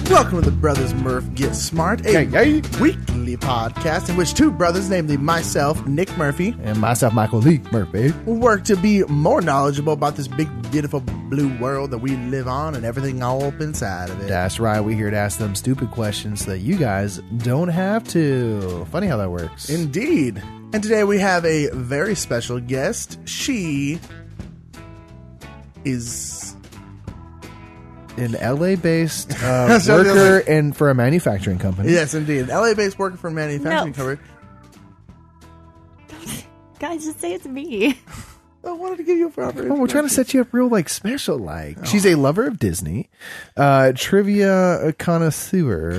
Welcome to the Brothers Murph Get Smart, a weekly podcast in which two brothers, namely myself, Nick Murphy, and myself, Michael Lee Murphy, will work to be more knowledgeable about this big, beautiful blue world that we live on and everything all up inside of it. That's right. We're here to ask them stupid questions so that you guys don't have to. Funny how that works. Indeed. And today we have a very special guest. She is an LA-based worker and for a manufacturing company. Yes, indeed. An LA-based worker for a manufacturing company. Guys, just say it's me. I wanted to give you a proper. Oh, we're trying to set you up real special. She's a lover of Disney, trivia connoisseur,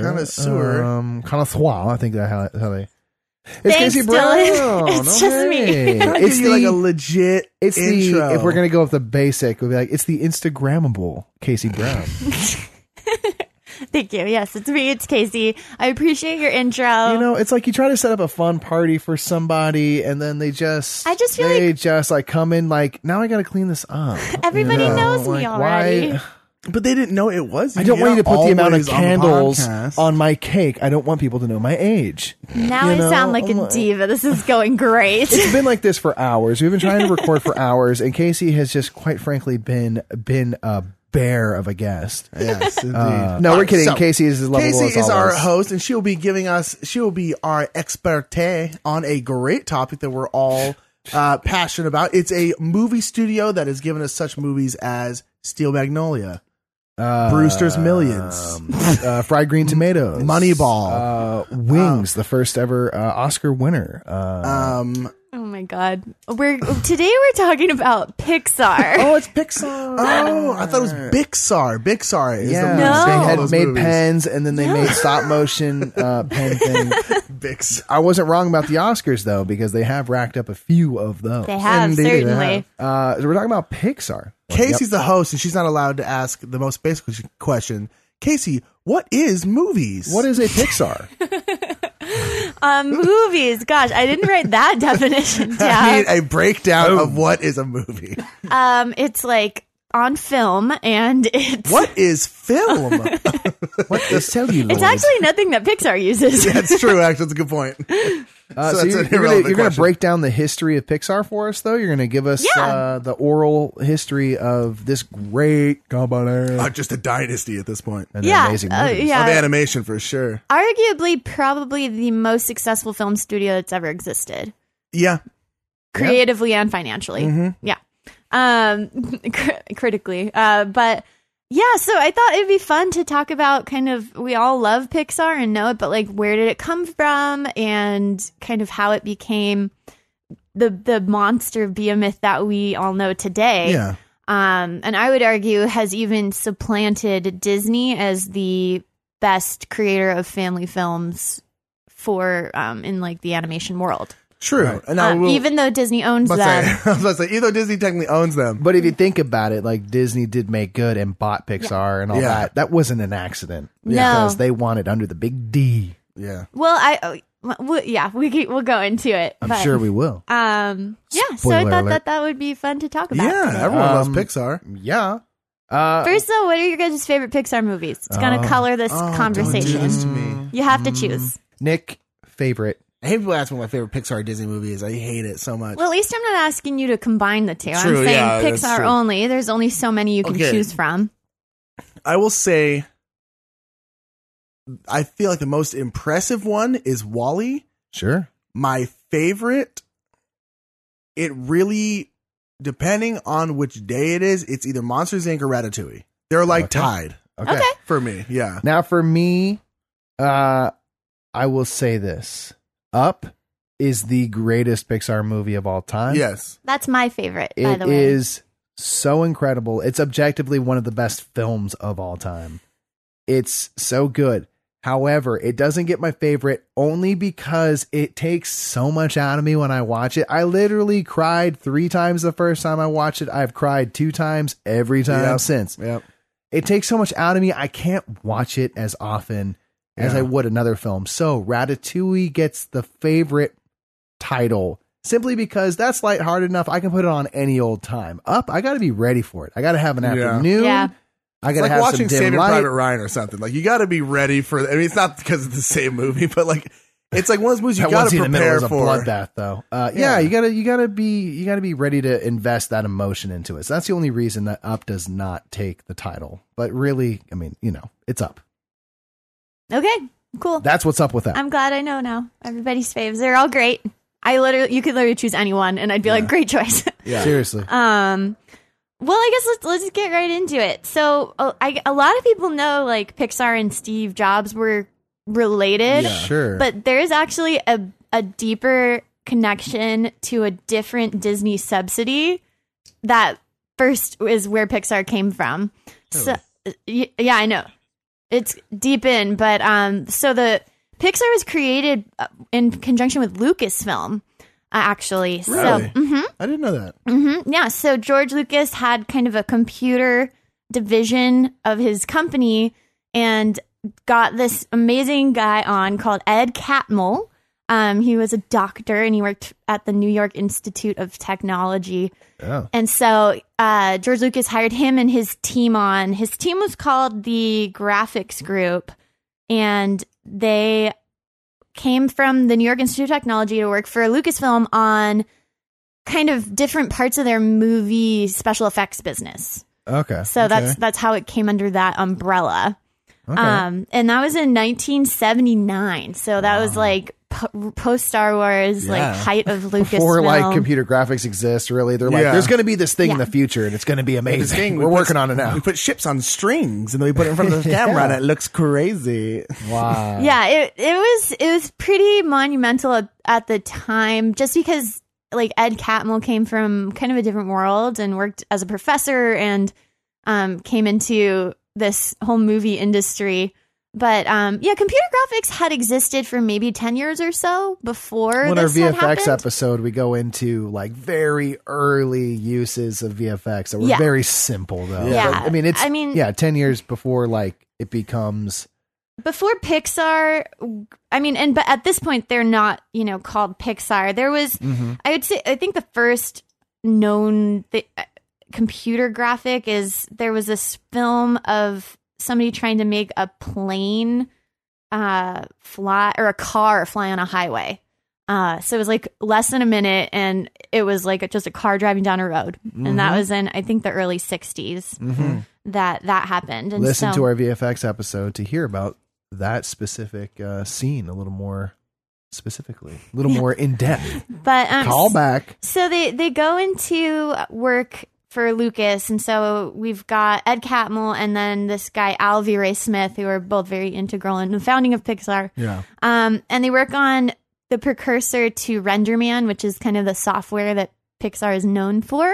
I think that's how they. It's Thanks, Casey Brown. It's just me. It's like a legit intro. If we're going to go with the basic, we'll be like, it's the Instagrammable Casey Brown. Thank you. Yes, it's me. It's Casey. I appreciate your intro. You know, it's like you try to set up a fun party for somebody, and then they just come in like, now I got to clean this up. Everybody knows me already. Why? But they didn't know it was you. I don't want you to put the amount of candles on my cake. I don't want people to know my age. Now I sound like a diva. This is going great. It's been like this for hours. We've been trying to record for hours, and Casey has just, quite frankly, been a bear of a guest. Yes, indeed. No, we're kidding. So, Casey is as lovable Casey as is always. our host, and she will be our experte on a great topic that we're all passionate about. It's a movie studio that has given us such movies as Steel Magnolia, Brewster's Millions, Fried Green Tomatoes, Moneyball, Wings, the first ever Oscar winner. Oh my God! Today we're talking about Pixar. Oh, it's Pixar. Oh, I thought it was Bixar. Bixar is No. They had made pens, and then they made stop motion pen thing. Bixar. I wasn't wrong about the Oscars though, because they have racked up a few of those. They have, Indeed, certainly. So we're talking about Pixar. Casey's the host, and she's not allowed to ask the most basic question. Casey, what is movies? What is a Pixar? Movies. Gosh, I didn't write that definition down. I need a breakdown of what is a movie. It's like on film, and it's What is film? What is celluloid? It's actually nothing that Pixar uses. That's true. Actually, that's a good point. So you're going to break down the history of Pixar for us, though? You're going to give us the oral history of this great company. Just a dynasty at this point. And amazing movies. Of animation, for sure. Arguably, probably the most successful film studio that's ever existed. Yeah. Creatively and financially. Mm-hmm. Yeah. Critically. But yeah, so I thought it'd be fun to talk about we all love Pixar and know it, but like, where did it come from and kind of how it became the monster behemoth that we all know today. Yeah. And I would argue has even supplanted Disney as the best creator of family films for in like the animation world. True. Right. And now even though Disney owns them. I was about to say, even though Disney technically owns them. But if you think about it, like Disney did make good and bought Pixar and all that. That wasn't an accident. No. Because they wanted under the big D. Yeah. Well, we'll go into it. I'm sure we will. So I Spoiler thought that would be fun to talk about. Yeah, today. everyone loves Pixar. Yeah. First, though, what are your guys' favorite Pixar movies? It's going to color this conversation. Don't do this to me. You have to choose. Nick, favorite. I hate people ask me what my favorite Pixar Disney movie is. I hate it so much. Well, at least I'm not asking you to combine the two. True, I'm saying yeah, that's Pixar true. only. There's only so many you can choose from. I will say, I feel like the most impressive one is WALL-E. Sure. My favorite, it really, depending on which day it is, it's either Monsters, Inc. or Ratatouille. They're like tied Okay. for me. Yeah. Now, for me, I will say this. Up is the greatest Pixar movie of all time. Yes. That's my favorite, by the way. It is so incredible. It's objectively one of the best films of all time. It's so good. However, it doesn't get my favorite only because it takes so much out of me when I watch it. I literally cried 3 times the first time I watched it. I've cried 2 times every time since. Yep. It takes so much out of me. I can't watch it as often as I would another film. So Ratatouille gets the favorite title simply because that's lighthearted enough. I can put it on any old time. Up, I got to be ready for it. I got to have an afternoon. Yeah. I It's gotta like have watching some dim Saving light. Private Ryan or something. Like you got to be ready for. I mean, it's not because it's the same movie, but like it's like one of those movies you That got one to scene in the prepare middle is a for. bloodbath, though. Yeah, you gotta be ready to invest that emotion into it. So that's the only reason that Up does not take the title. But really, I mean, it's Up. Okay, cool. That's what's up with that. I'm glad I know now. Everybody's faves. They're all great. You could literally choose anyone, and I'd be like, great choice. Yeah. Seriously. Well, I guess let's get right into it. So, a lot of people know like Pixar and Steve Jobs were related, Sure. but there is actually a deeper connection to a different Disney subsidy that first is where Pixar came from. So, yeah, I know it's deep in, but so the Pixar was created in conjunction with Lucasfilm. Actually, Really? so I didn't know that. yeah, so George Lucas had kind of a computer division of his company and got this amazing guy on called Ed Catmull. He was a doctor and he worked at the New York Institute of Technology. Oh. And so George Lucas hired him and his team on. His team was called the Graphics Group, and they came from the New York Institute of Technology to work for Lucasfilm on kind of different parts of their movie special effects business. Okay. So that's how it came under that umbrella. Okay. And that was in 1979. So that was like post Star Wars, like height of Lucasfilm. Before like computer graphics exist, really, they're like, Yeah. there's going to be this thing in Yeah. the future, and it's going to be This amazing. thing, We're we working put- on it now. We put ships on strings and then we put it in front of the camera and it looks crazy. Wow. Yeah, it was pretty monumental at the time, just because like Ed Catmull came from kind of a different world and worked as a professor and came into this whole movie industry. But yeah, computer graphics had existed for maybe 10 years or so before When our this had VFX happened. episode, we go into like very early uses of VFX that were Yeah. very simple, though. Yeah. But, I mean, Yeah. 10 years before like it becomes. Before Pixar, but at this point they're not, called Pixar. There was, I think the first known computer graphic there was this film of somebody trying to make a plane fly, or a car fly on a highway. So it was like less than a minute, and it was like just a car driving down a road. And that was in, I think, the early 60s that happened. And Listen so, to our VFX episode to hear about that specific scene a little more specifically, a little more in depth. but Call back. So they go into work for Lucas, and so we've got Ed Catmull and then this guy Al V. Ray Smith, who are both very integral in the founding of Pixar. Yeah. And they work on the precursor to RenderMan, which is kind of the software that Pixar is known for,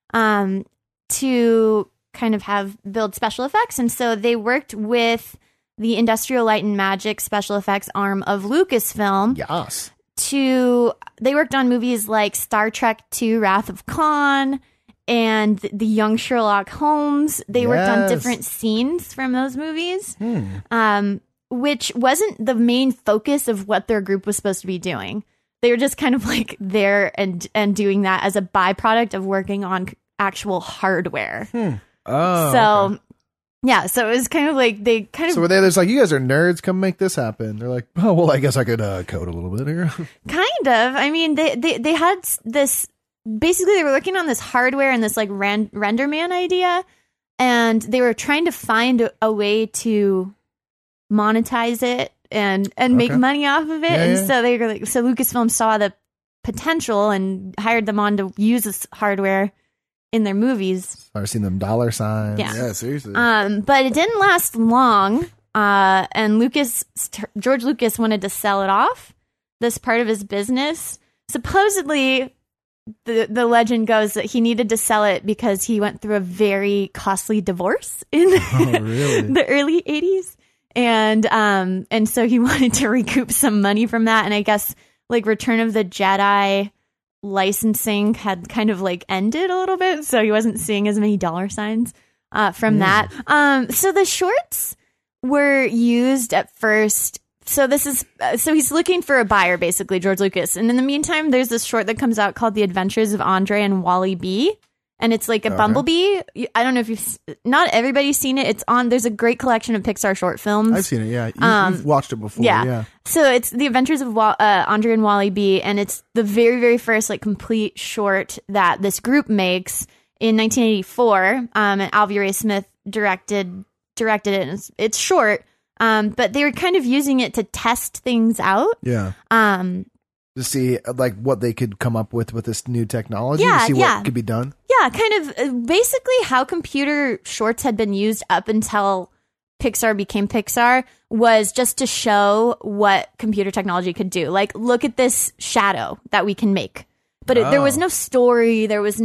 to kind of build special effects. And so they worked with the Industrial Light and Magic special effects arm of Lucasfilm. Yes. They worked on movies like Star Trek II, Wrath of Khan, and The Young Sherlock Holmes. They worked on Yes. different scenes from those movies, which wasn't the main focus of what their group was supposed to be doing. They were just kind of like there and doing that as a byproduct of working on actual hardware. Oh. So, yeah, so it was kind of like they kind of So were they just like, you guys are nerds, come make this happen? They're like, oh, well, I guess I could code a little bit here. Kind of. I mean, they had this. Basically, they were working on this hardware and this like RenderMan idea, and they were trying to find a way to monetize it and make Okay. money off of it. Yeah, and yeah. so they were like, so Lucasfilm saw the potential and hired them on to use this hardware in their movies. I've seen them dollar signs. Yeah. Yeah, seriously. But it didn't last long. And George Lucas wanted to sell it off, this part of his business. Supposedly, the legend goes that he needed to sell it because he went through a very costly divorce in really? the early 80s. And so he wanted to recoup some money from that. And I guess like Return of the Jedi licensing had kind of like ended a little bit, so he wasn't seeing as many dollar signs from that. So the shorts were used at first. So this is so he's looking for a buyer, basically, George Lucas. And in the meantime, there's this short that comes out called The Adventures of Andre and Wally B. and it's like a bumblebee. I don't know if not everybody's seen it. It's on. There's a great collection of Pixar short films. I've seen it. Yeah, you've watched it before. Yeah. So it's The Adventures of Andre and Wally B, and it's the very, very first like complete short that this group makes in 1984. And Alvy Ray Smith directed it. And it's short, but they were kind of using it to test things out. Yeah. To see like what they could come up with this new technology, Yeah, to see yeah. what could be done. Yeah, kind of basically how computer shorts had been used up until Pixar became Pixar was just to show what computer technology could do. Like, look at this shadow that we can make. But there was no story. There was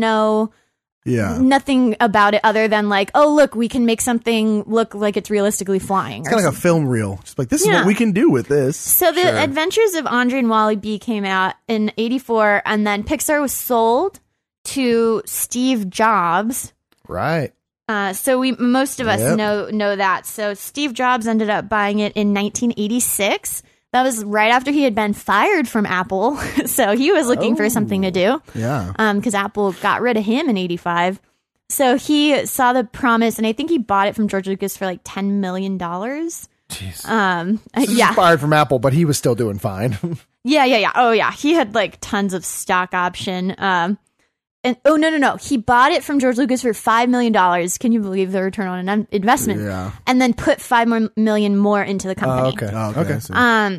nothing about it other than like, oh, look, we can make something look like it's realistically flying. It's kind of like a film reel. Just like, this is what we can do with this. So the Adventures of Andre and Wally B came out in 84, and then Pixar was sold to Steve Jobs. Right. So most of us know that. So Steve Jobs ended up buying it in 1986. That was right after he had been fired from Apple. So he was looking for something to do. Yeah. Because Apple got rid of him in 85. So he saw the promise, and I think he bought it from George Lucas for like $10 million. Jeez. So He's fired from Apple, but he was still doing fine. Yeah. Oh, yeah. He had like tons of stock option. And no. He bought it from George Lucas for $5 million. Can you believe the return on an investment? Yeah. And then put $5 million more into the company. Okay. So.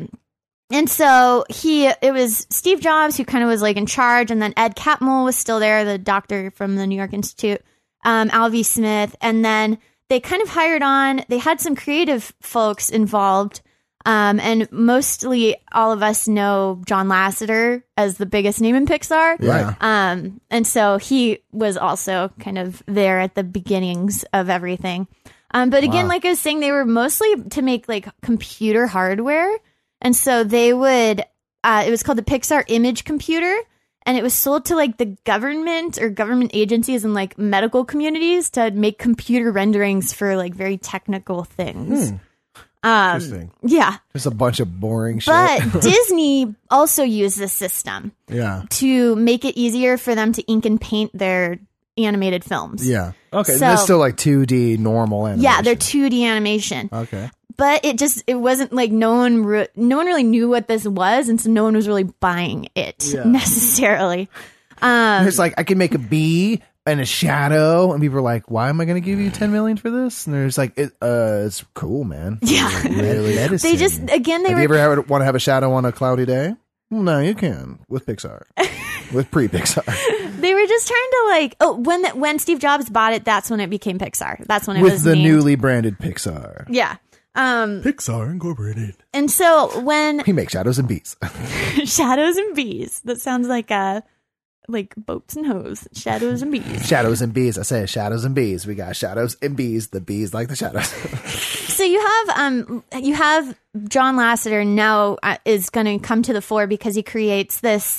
And so it was Steve Jobs who kind of was like in charge, and then Ed Catmull was still there, the doctor from the New York Institute, Alvy Smith, and then they kind of they had some creative folks involved. And mostly all of us know John Lasseter as the biggest name in Pixar. Yeah. And so he was also kind of there at the beginnings of everything. But again, like I was saying, they were mostly to make like computer hardware. And so they would, it was called the Pixar Image Computer. And it was sold to like the government or government agencies and like medical communities to make computer renderings for like very technical things. Interesting. Yeah. Just a bunch of boring shit. But Disney also used this system to make it easier for them to ink and paint their animated films. Yeah. Okay. So, that's still like 2D normal animation. Yeah, they're 2D animation. Okay. But it wasn't like no one really knew what this was, and so no one was really buying it necessarily. It's like, I can make a bee and a shadow, and people are like, why am I going to give you $10 million for this? And there's like, it's cool, man. Yeah. Really medicine. They just, again, Have you ever want to have a shadow on a cloudy day? Well, no, you can with Pixar. With pre-Pixar. They were just trying to like, when Steve Jobs bought it, that's when it became Pixar. That's when it with was the named. newly branded Pixar. Yeah. Pixar Incorporated. And so when we make shadows and bees. Shadows and bees. That sounds like boats and hoes. Shadows and bees. Shadows and bees. I say shadows and bees. We got shadows and bees. The bees like the shadows. So you have John Lasseter now is going to come to the fore because he creates this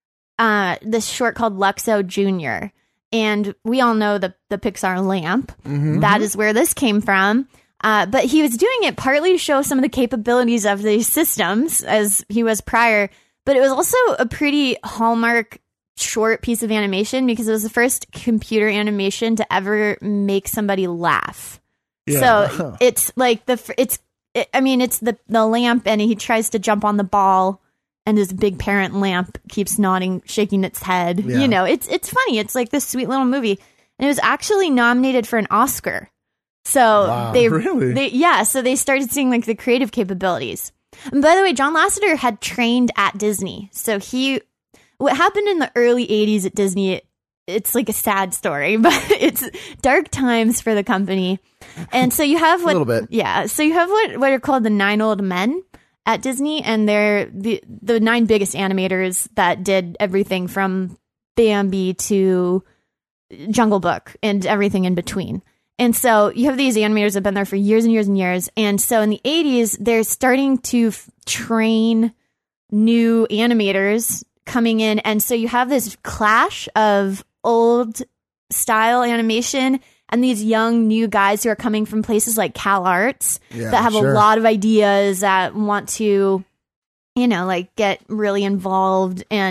short called Luxo Jr. And we all know the Pixar lamp. Mm-hmm. That is where this came from. But he was doing it partly to show some of the capabilities of these systems as he was prior. But it was also a pretty hallmark short piece of animation because it was the first computer animation to ever make somebody laugh. Yeah. So it's like it's the lamp, and he tries to jump on the ball, and his big parent lamp keeps nodding, shaking its head. Yeah. You know, it's funny. It's like this sweet little movie, and it was actually nominated for an Oscar. So wow, so they started seeing like the creative capabilities. And by the way, John Lasseter had trained at Disney. So what happened in the early 80s at Disney, it's like a sad story, but it's dark times for the company. And so you have what, a little bit. Yeah. So you have what are called the 9 old men at Disney, and they're the 9 biggest animators that did everything from Bambi to Jungle Book and everything in between. And so you have these animators that have been there for years and years and years. And so in the 80s, they're starting to train new animators coming in. And so you have this clash of old style animation and these young new guys who are coming from places like CalArts that have a lot of ideas that want to, like get really involved. And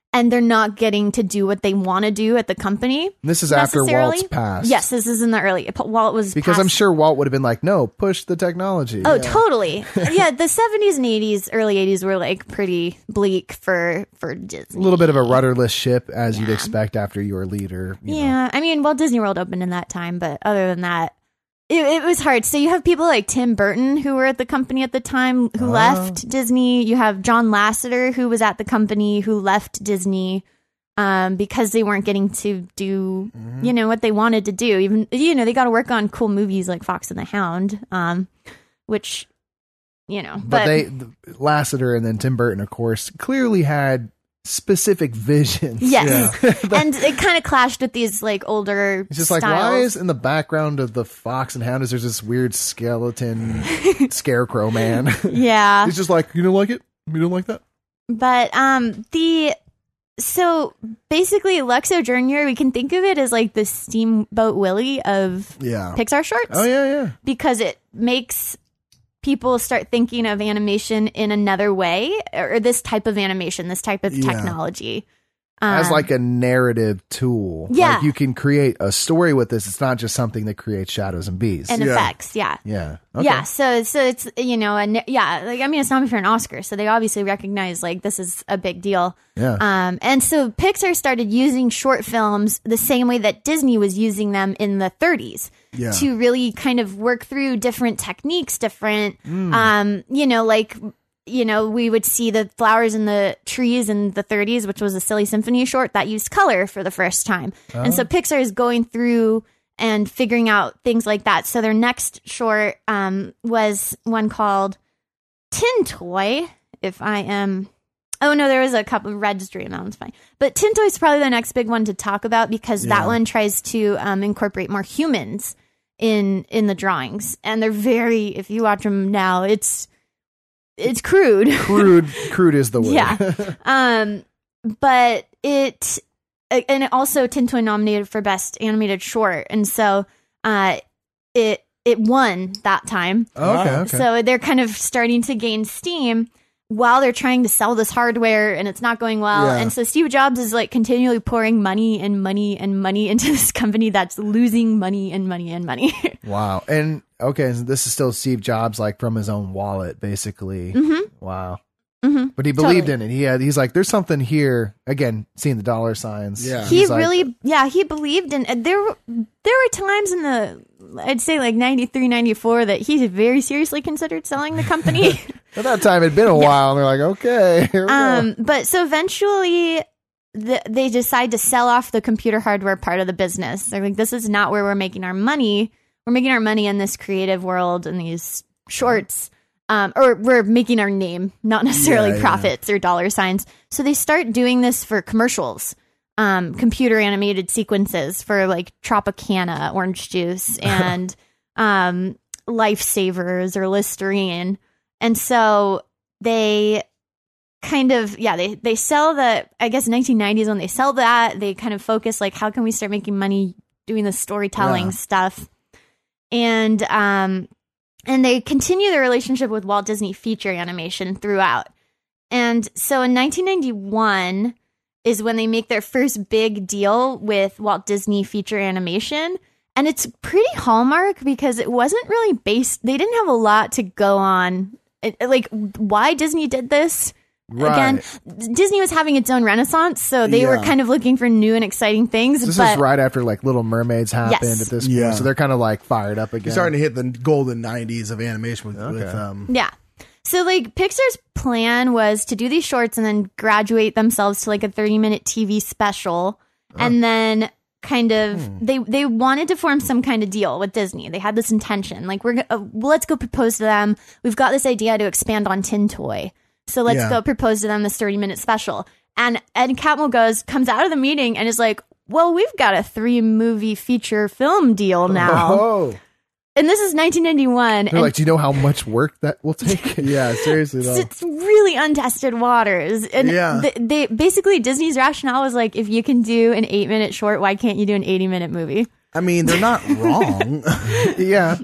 and they're not getting to do what they want to do at the company. This is after necessarily. Walt's passed. Yes, this is in the early. Walt was Because passed. I'm sure Walt would have been like, no, push the technology. Oh, totally. Yeah, the 70s and 80s, early 80s were like pretty bleak for Disney. A little bit of a rudderless ship, as you'd expect after your leader. You know. Yeah, I mean, Walt Disney World opened in that time, but other than that, it was hard. So you have people like Tim Burton, who were at the company at the time, who left Disney. You have John Lasseter, who was at the company, who left Disney because they weren't getting to do, what they wanted to do. Even, they got to work on cool movies like Fox and the Hound, which, But Lasseter and then Tim Burton, of course, clearly had specific visions. Yes. And it kind of clashed with these like older It's just styles. like, why is in the background of the Fox and Hound is there's this weird skeleton scarecrow man? Yeah. He's just like, you don't like it? You don't like that? But so basically Luxo Jr., we can think of it as like the Steamboat Willie of Pixar shorts. Oh, yeah. Because it makes people start thinking of animation in another way, or this type of animation, this type of technology. As like a narrative tool. Yeah. Like you can create a story with this. It's not just something that creates shadows and bees. And effects, yeah. Yeah. Okay. Yeah, so it's it's not for an Oscar, so they obviously recognize like this is a big deal. Yeah. And so Pixar started using short films the same way that Disney was using them in the 30s to really kind of work through different techniques, different, we would see the flowers in the trees in the 30s, which was a Silly Symphony short that used color for the first time. And so Pixar is going through and figuring out things like that. So their next short was one called Tin Toy, Oh, no, there was a couple of Red's Dream. That one's fine. But Tin Toy is probably the next big one to talk about because that one tries to incorporate more humans in the drawings. And they're very, if you watch them now, it's crude. Crude is the word. Yeah. But it also Tin Toy nominated for Best Animated Short. And so it won that time. Okay. So they're kind of starting to gain steam while they're trying to sell this hardware and it's not going well. And so Steve Jobs is like continually pouring money and money and money into this company that's losing money and money and money. Wow. And okay, so this is still Steve Jobs, like from his own wallet, basically. Wow. But he believed in it. He's like, there's something here. Again, seeing the dollar signs. Yeah. He believed in it. There were times in I'd say like 93, 94 that he very seriously considered selling the company. At that time, it'd been a while, and they're like, okay, here we go. But so eventually they decide to sell off the computer hardware part of the business. They're like, this is not where we're making our money. We're making our money in this creative world and these shorts. Or we're making our name, not necessarily profits or dollar signs. So they start doing this for commercials, computer animated sequences for like Tropicana orange juice and Lifesavers or Listerine. And so they kind of, they sell the, I guess 1990s when they sell that, they kind of focus like, how can we start making money doing the storytelling stuff? And they continue their relationship with Walt Disney Feature Animation throughout. And so in 1991 is when they make their first big deal with Walt Disney Feature Animation. And it's pretty Hallmark because it wasn't really based, they didn't have a lot to go on. Like why Disney did this. Again, Disney was having its own renaissance, so they were kind of looking for new and exciting things. This is right after like Little Mermaids happened at this point, so they're kind of like fired up again. You're starting to hit the golden 90s of animation with yeah. So like Pixar's plan was to do these shorts and then graduate themselves to like a 30-minute TV special, and then kind of they wanted to form some kind of deal with Disney. They had this intention, like let's go propose to them. We've got this idea to expand on Tin Toy. So let's go propose to them this 30-minute special. And Ed Catmull comes out of the meeting and is like, well, we've got a 3-movie feature film deal now. Oh. And this is 1991. They're like, do you know how much work that will take? Yeah, seriously though. It's really untested waters. And they basically, Disney's rationale was like, if you can do an 8-minute short, why can't you do an 80-minute movie? I mean, they're not wrong. Yeah.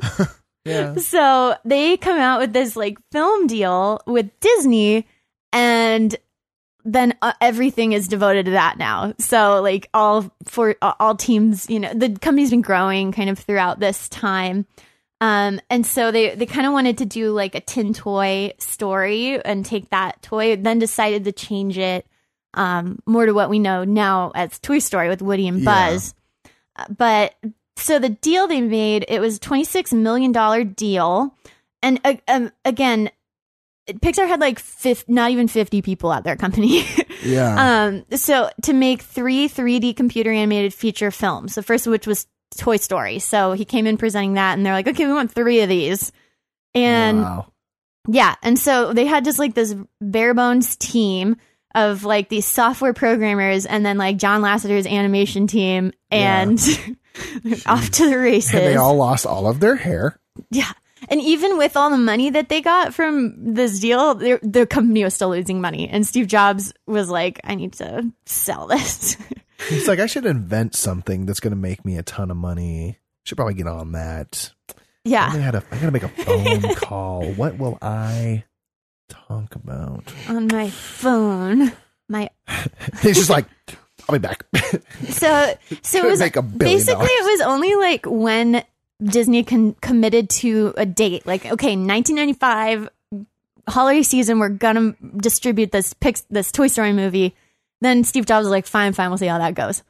So they come out with this like film deal with Disney, and then everything is devoted to that now. So like all teams, the company's been growing kind of throughout this time. And so they kind of wanted to do like a Tin Toy story and take that toy, then decided to change it more to what we know now as Toy Story with Woody and Buzz. But so the deal they made, it was a $26 million deal. And again, Pixar had like not even 50 people at their company. So to make 3 3D computer animated feature films, the first of which was Toy Story. So he came in presenting that, and they're like, okay, we want 3 of these. And and so they had just like this bare bones team of like these software programmers, and then like John Lasseter's animation team, and off to the races. And they all lost all of their hair. Yeah. And even with all the money that they got from this deal, the company was still losing money. And Steve Jobs was like, I need to sell this. He's like, I should invent something that's going to make me a ton of money. Should probably get on that. Yeah. I got to make a phone call. What will I talk about? On my phone. He's just like, I'll be back. So it was make $1 billion. Basically it was only like when Disney committed to a date, like, okay, 1995 holiday season, we're gonna distribute this Toy Story movie. Then Steve Jobs was like, fine, we'll see how that goes.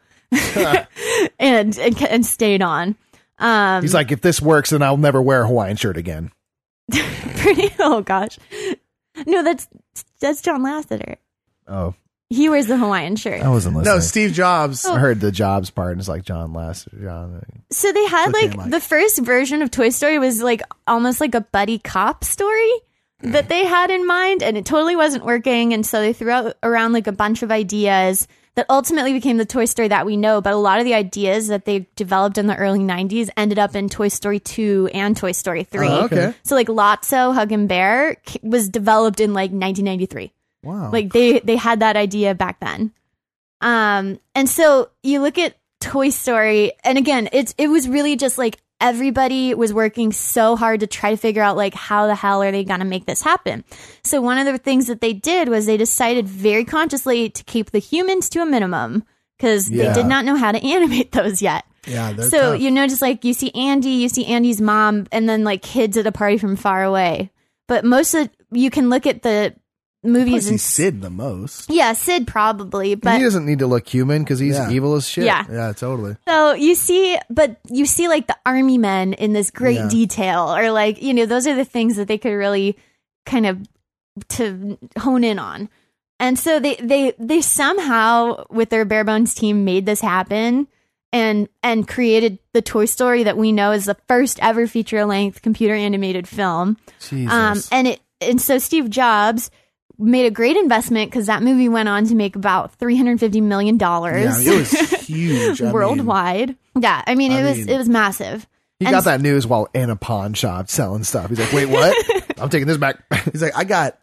and stayed on. He's like, if this works, then I'll never wear a Hawaiian shirt again. Oh gosh. No, that's John Lasseter. Oh. He wears the Hawaiian shirt. I wasn't listening. No, Steve Jobs. I heard the Jobs part, and it's like John Lasseter. So they had the first version of Toy Story was like almost like a buddy cop story that they had in mind, and it totally wasn't working. And so they threw around like a bunch of ideas that ultimately became the Toy Story that we know. But a lot of the ideas that they developed in the early 90s ended up in Toy Story 2 and Toy Story 3. Oh, okay. So like Lotso, Hug and Bear was developed in like 1993. Wow. Like they had that idea back then. And so you look at Toy Story, and again, it was really just like everybody was working so hard to try to figure out like how the hell are they going to make this happen. So one of the things that they did was they decided very consciously to keep the humans to a minimum because they did not know how to animate those yet. Yeah, so tough. just like you see Andy's mom, and then like kids at a party from far away. But most of you can look at the movies and Sid the most. Yeah, Sid probably, but he doesn't need to look human because he's evil as shit. Yeah, totally. So you see like the army men in this great detail, or like those are the things that they could really kind of to hone in on. And so they somehow with their bare bones team made this happen and created the Toy Story that we know is the first ever feature length computer animated film. Jesus. And so Steve Jobs made a great investment because that movie went on to make about $350 million. Yeah, it was huge worldwide. It was massive. He got that news while in a pawn shop selling stuff. He's like, wait, what? I'm taking this back. He's like, I got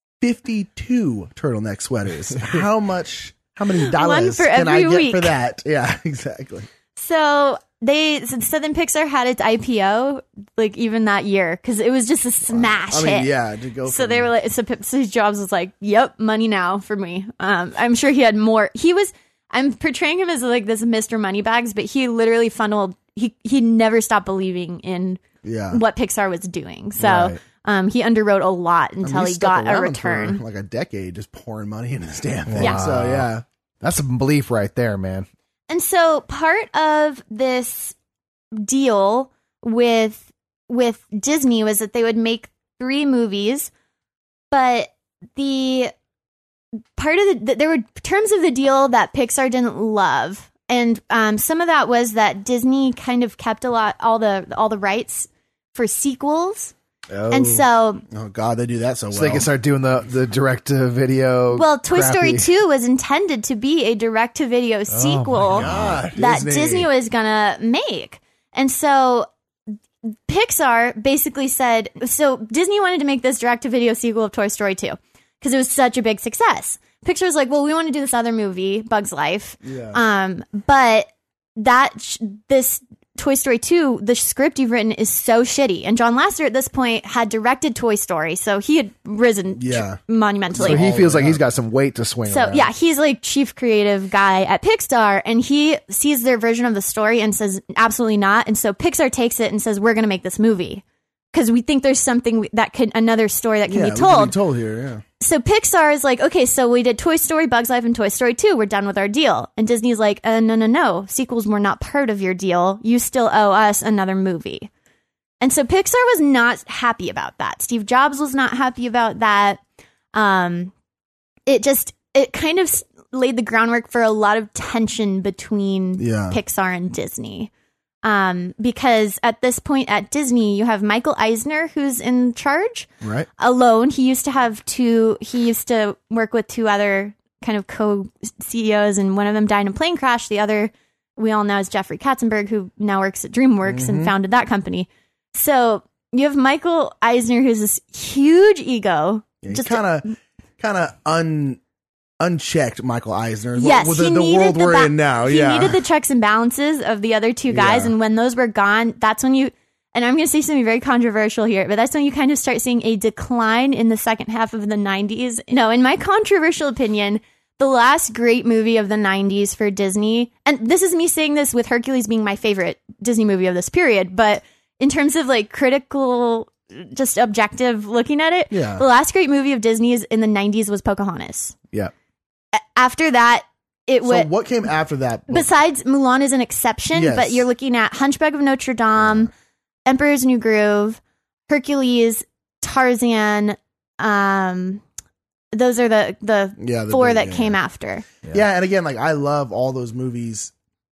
52 turtleneck sweaters. How many dollars can I get for that? Yeah, exactly. So then Pixar had its IPO like even that year because it was just a smash hit. Yeah, to go. So they were like, so Steve Jobs was like, "Yep, money now for me." I'm sure he had more. I'm portraying him as like this Mr. Moneybags, but he literally funneled. He never stopped believing in what Pixar was doing. So he underwrote a lot until he got a return. For like a decade, just pouring money into this damn thing. Yeah. So that's some belief right there, man. And so part of this deal with Disney was that they would make 3 movies, but the part of there were terms of the deal that Pixar didn't love. And some of that was that Disney kind of kept all the rights for sequels. Oh. And so, oh god, they do that so well. So they can start doing the direct to video. Well, Toy Story 2 was intended to be a direct to video sequel that Disney was gonna make, and so Pixar basically said. So Disney wanted to make this direct to video sequel of Toy Story 2 because it was such a big success. Pixar was like, well, we want to do this other movie, Bug's Life, but this Toy Story 2, the script you've written is so shitty. And John Lasseter at this point had directed Toy Story, so he had risen monumentally. So he feels like he's got some weight to swing around. Yeah, he's like chief creative guy at Pixar, and he sees their version of the story and says, absolutely not. And so Pixar takes it and says, we're going to make this movie. Because we think there's something that could, another story that can be told. Can be told here, yeah. So Pixar is like, okay, so we did Toy Story, Bug's Life, and Toy Story 2. We're done with our deal. And Disney's like, no. Sequels were not part of your deal. You still owe us another movie. And so Pixar was not happy about that. Steve Jobs was not happy about that. It kind of laid the groundwork for a lot of tension between Pixar and Disney. Because at this point at Disney, you have Michael Eisner, who's in charge, right? Alone. He used to work with two other kind of co-CEOs, and one of them died in a plane crash. The other, we all know, is Jeffrey Katzenberg, who now works at DreamWorks and founded that company. So you have Michael Eisner, who's this huge ego. Yeah, just kind of unchecked Michael Eisner. Yes, with the world we're in now. He needed the checks and balances of the other two guys, and when those were gone, that's when you. And I'm going to say something very controversial here, but that's when you kind of start seeing a decline in the second half of the 90s. No, in my controversial opinion, the last great movie of the 90s for Disney, and this is me saying this with Hercules being my favorite Disney movie of this period, but in terms of like critical, just objective looking at it, the last great movie of Disney's in the 90s was Pocahontas. Yeah. After that, so what came after that? Besides Mulan is an exception, but you're looking at Hunchback of Notre Dame, Emperor's New Groove, Hercules, Tarzan. Those are the four that came after. Yeah, and again, like I love all those movies,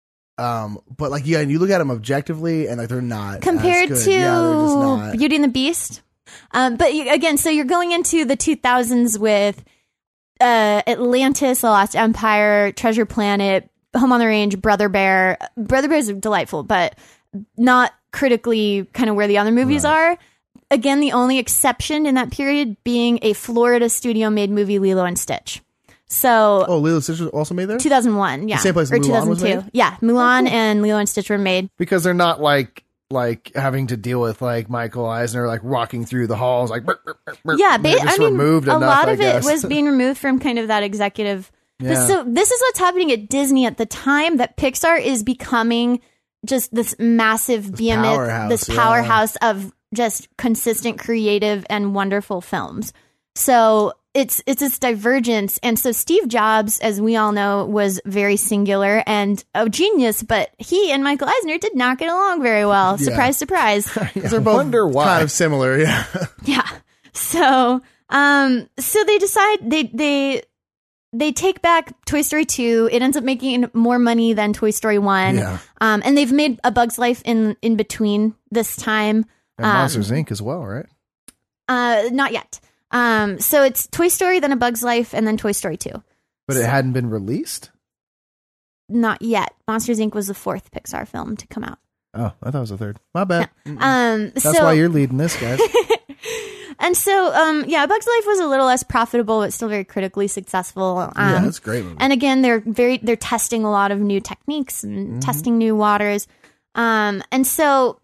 but like you look at them objectively, and like they're not compared as to good. They're just not. Beauty and the Beast. But again, so you're going into the 2000s with Atlantis, The Lost Empire, Treasure Planet, Home on the Range, Brother Bear. Brother Bear is delightful, but not critically kind of where the other movies are. Again, the only exception in that period being a Florida studio-made movie, Lilo and Stitch. So, Lilo and Stitch was also made there? 2001, yeah. The same place or Mulan 2002. was made? Yeah, Mulan and Lilo and Stitch were made. Because they're not like having to deal with like Michael Eisner like walking through the halls like removed a enough, lot of it was being removed from kind of that executive. But so this is what's happening at Disney at the time that Pixar is becoming just this massive behemoth, this powerhouse of just consistent, creative, and wonderful films. So it's this divergence. And so Steve Jobs, as we all know, was very singular and a genius, but he and Michael Eisner did not get along very well. Surprise, surprise. They're both kind of similar, Yeah. So they decide they take back Toy Story 2. It ends up making more money than Toy Story 1. Yeah. And they've made A Bug's Life in between this time. And Monsters Inc. as well, right? Not yet. So it's Toy Story, then A Bug's Life, and then Toy Story 2. But it hadn't been released? Not yet. Monsters Inc. was the fourth Pixar film to come out. Oh, I thought it was the third. My bad. That's so, why you're leading this, guys. And so, A Bug's Life was a little less profitable, but still very critically successful. That's a great movie. And again, they're testing a lot of new techniques and testing new waters. And so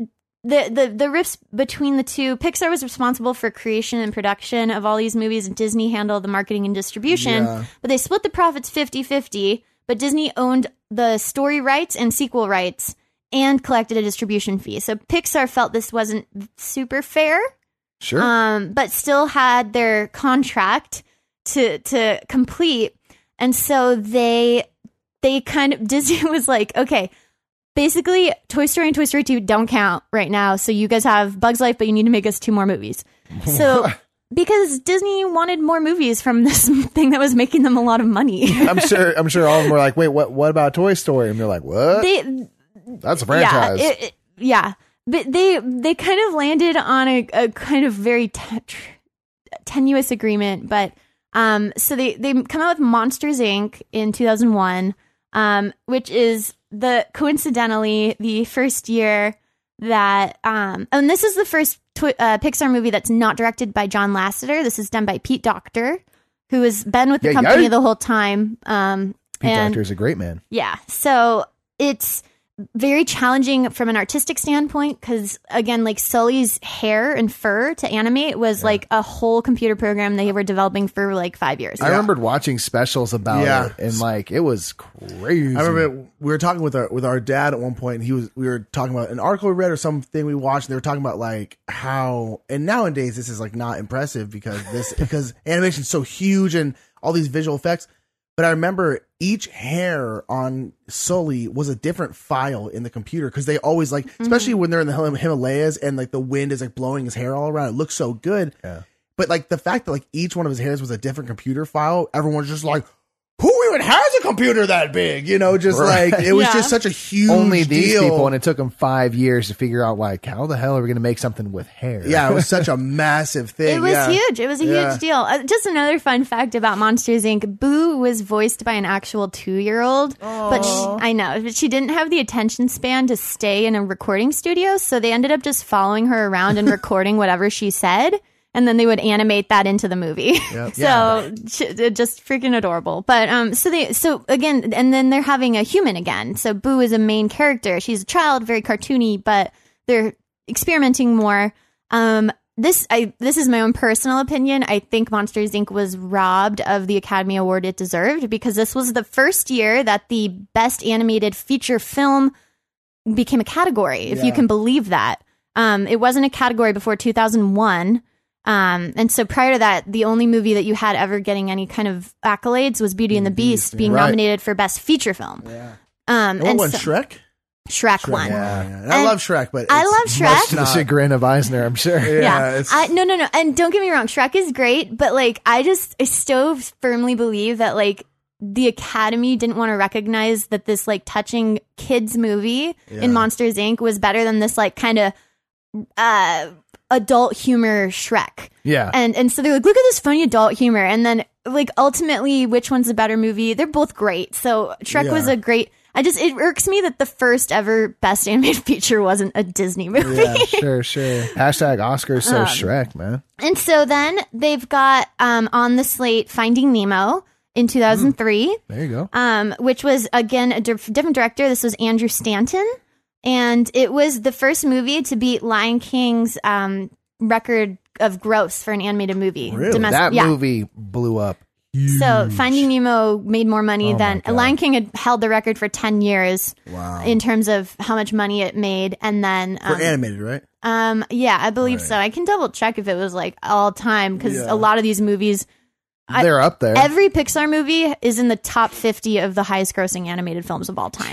the rifts between the two, Pixar was responsible for creation and production of all these movies, and Disney handled the marketing and distribution. But they split the profits 50-50, but Disney owned the story rights and sequel rights and collected a distribution fee. So Pixar felt this wasn't super fair. Sure. But still had their contract to complete. And so they kind of, Disney was like, okay, basically Toy Story and Toy Story 2 don't count right now. So you guys have Bug's Life, but you need to make us 2 more movies. So because Disney wanted more movies from this thing that was making them a lot of money. I'm sure all of them were like, wait, what about Toy Story? And they're like, what? That's a franchise. Yeah. But they kind of landed on a kind of very tenuous agreement. But so they come out with Monsters, Inc. in 2001, which is coincidentally the first year that and this is the first Pixar movie that's not directed by John Lasseter. This is done by Pete Docter, who has been with the company the whole time. Pete Docter is a great man. Yeah. So it's very challenging from an artistic standpoint because, again, like Sully's hair and fur to animate was like a whole computer program they were developing for like 5 years. I remembered watching specials about it, and like it was crazy. I remember we were talking with our dad at one point, and we were talking about an article we read or something we watched. And they were talking about like how, and nowadays this is like not impressive because animation's so huge and all these visual effects. But I remember each hair on Sully was a different file in the computer because they always like, especially when they're in the Himalayas and like the wind is like blowing his hair all around. It looks so good. Yeah. But like the fact that like each one of his hairs was a different computer file, everyone's just like, who even has a computer that big? You know, just like, it was just such a huge Only these deal. people, and it took them 5 years to figure out, like, how the hell are we going to make something with hair? Yeah, it was such a massive thing. It was huge. It was a huge deal. Just another fun fact about Monsters, Inc. Boo was voiced by an actual 2-year-old. But I know, but she didn't have the attention span to stay in a recording studio, so they ended up just following her around and recording whatever she said. And then they would animate that into the movie. Yep. Just freaking adorable. But so again, and then they're having a human again. So Boo is a main character. She's a child, very cartoony, but they're experimenting more. This is my own personal opinion. I think Monsters, Inc. was robbed of the Academy Award it deserved because this was the first year that the Best Animated Feature Film became a category, if you can believe that. It wasn't a category before 2001. And so prior to that, the only movie that you had ever getting any kind of accolades was Beauty and the Beast being nominated for Best Feature Film. Yeah. And what one? Shrek? Shrek won. Yeah. And I love Shrek, but I love Shrek. Much to the chagrin of Eisner, I'm sure. Yeah. No. And don't get me wrong, Shrek is great, but like I still firmly believe that like the Academy didn't want to recognize that this like touching kids movie in Monsters, Inc. was better than this like kind of adult humor Shrek. Yeah. And so they're like, look at this funny adult humor. And then like ultimately, which one's the better movie? They're both great. So Shrek was a great. It irks me that the first ever Best Animated Feature wasn't a Disney movie. Yeah, sure. Hashtag Oscars so Shrek, man. And so then they've got on the slate Finding Nemo in 2003. There you go. Which was again a different director. This was Andrew Stanton. And it was the first movie to beat Lion King's record of gross for an animated movie. Really? That movie blew up. Huge. So Finding Nemo made more money than Lion King had held the record for 10 years in terms of how much money it made. And then for animated, right? Yeah, I believe so. I can double check if it was like all time because a lot of these movies, they're up there. Every Pixar movie is in the top 50 of the highest grossing animated films of all time.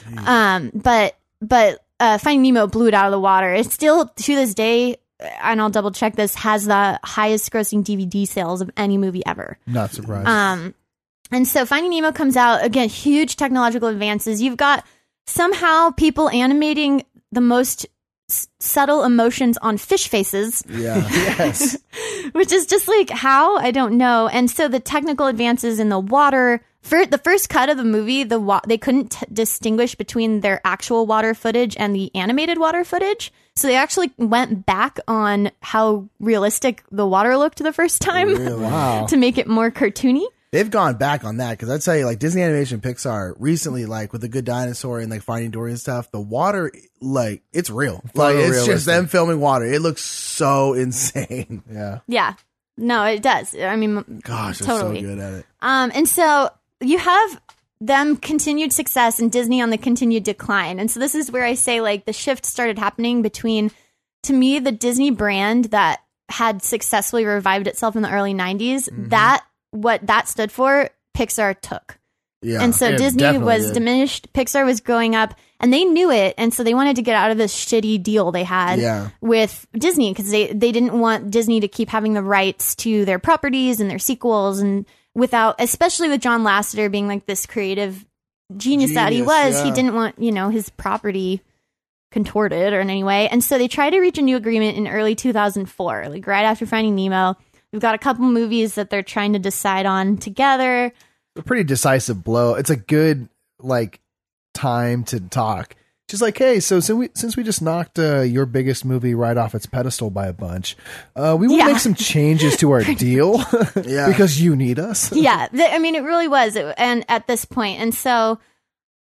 But Finding Nemo blew it out of the water. It's still to this day, and I'll double check this, has the highest grossing DVD sales of any movie ever. Not surprised. And so Finding Nemo comes out, again, huge technological advances. You've got somehow people animating the most subtle emotions on fish faces. Yeah. Yes. Which is just like, how? I don't know. And so the technical advances in the water, for the first cut of the movie, they couldn't distinguish between their actual water footage and the animated water footage. So they actually went back on how realistic the water looked the first time to make it more cartoony. They've gone back on that because I'd tell you, like Disney Animation Pixar recently, like with The Good Dinosaur and like Finding Dory and stuff, the water, like it's real. Like it's just them filming water. It looks so insane. Yeah. Yeah. No, it does. I mean, gosh, totally. They're so good at it. And so you have them continued success and Disney on the continued decline. And so this is where I say like the shift started happening between, to me, the Disney brand that had successfully revived itself in the early 90s, what that stood for, Pixar took. Yeah, and so Disney was diminished, Pixar was growing up, and they knew it, and so they wanted to get out of this shitty deal they had with Disney, because they didn't want Disney to keep having the rights to their properties and their sequels, and without, especially with John Lasseter being like this creative genius that he was, he didn't want, his property contorted or in any way, and so they tried to reach a new agreement in early 2004, like right after Finding Nemo. We've got a couple movies that they're trying to decide on together. A pretty decisive blow. It's a good time to talk. Just like, hey, so since we just knocked your biggest movie right off its pedestal by a bunch, we want to make some changes to our deal because you need us. Yeah, I mean, it really was, and at this point, and so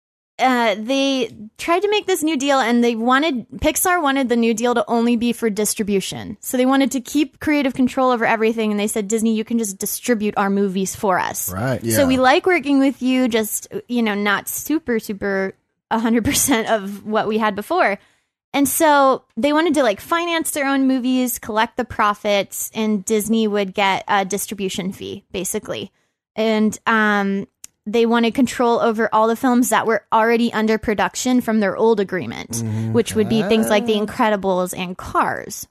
they tried to make this new deal, and Pixar wanted the new deal to only be for distribution. So they wanted to keep creative control over everything, and they said, Disney, you can just distribute our movies for us. Right. Yeah. So we like working with you, just, not super 100% of what we had before. And so they wanted to finance their own movies, collect the profits, and Disney would get a distribution fee, basically. And they wanted control over all the films that were already under production from their old agreement, which would be things like The Incredibles and Cars.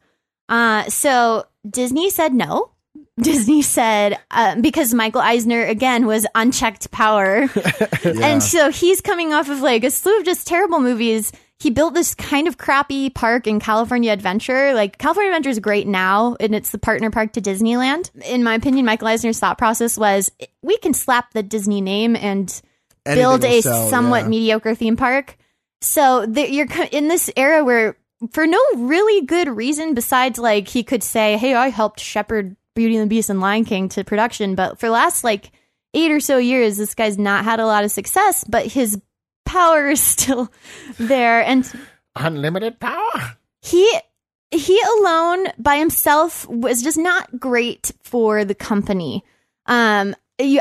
So Disney said no. Disney said, because Michael Eisner, again, was unchecked power. And so he's coming off of a slew of just terrible movies. He built this kind of crappy park in California Adventure. California Adventure is great now, and it's the partner park to Disneyland. In my opinion, Michael Eisner's thought process was, we can slap the Disney name and build a somewhat mediocre theme park. So you're in this era where, for no really good reason besides he could say, hey, I helped shepherd Beauty and the Beast and Lion King to production, but for the last 8 or so years, this guy's not had a lot of success, but his power is still there, and unlimited power. He alone by himself was just not great for the company. He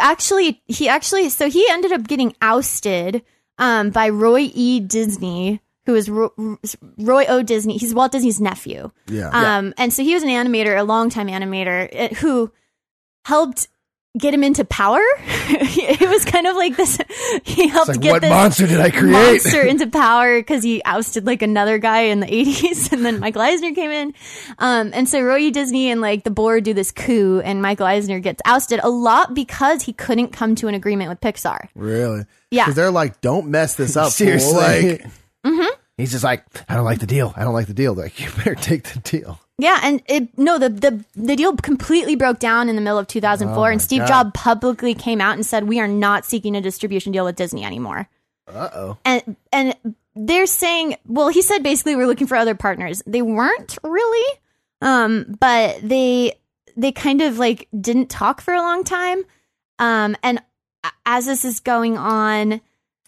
ended up getting ousted by Roy E. Disney, who is Roy O. Disney. He's Walt Disney's nephew. Yeah. And so he was an animator, a longtime animator, who helped get him into power. It was kind of like this. He helped get what this monster did I create? Monster into power because he ousted another guy in the 80s, and then Michael Eisner came in. And so Roy E. Disney and the board do this coup, and Michael Eisner gets ousted a lot because he couldn't come to an agreement with Pixar. Really? Yeah. Because they're don't mess this up. Seriously. Fool. He's just I don't like the deal. I don't like the deal. You better take the deal. Yeah, and the deal completely broke down in the middle of 2004, and Steve Jobs publicly came out and said, we are not seeking a distribution deal with Disney anymore. Uh-oh. And they're saying, well, he said basically we're looking for other partners. They weren't really, but they kind of didn't talk for a long time. And as this is going on,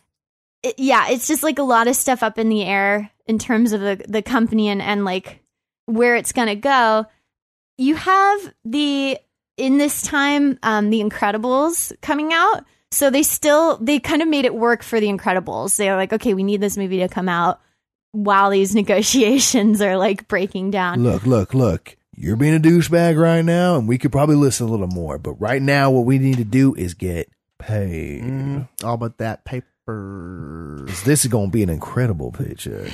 it's just a lot of stuff up in the air in terms of the company and where it's gonna go. You have in this time The Incredibles coming out, so they kind of made it work for The Incredibles. They were okay, we need this movie to come out while these negotiations are breaking down. Look, you're being a douchebag right now, and we could probably listen a little more, but right now what we need to do is get paid. All but that paper. This is gonna be an incredible picture.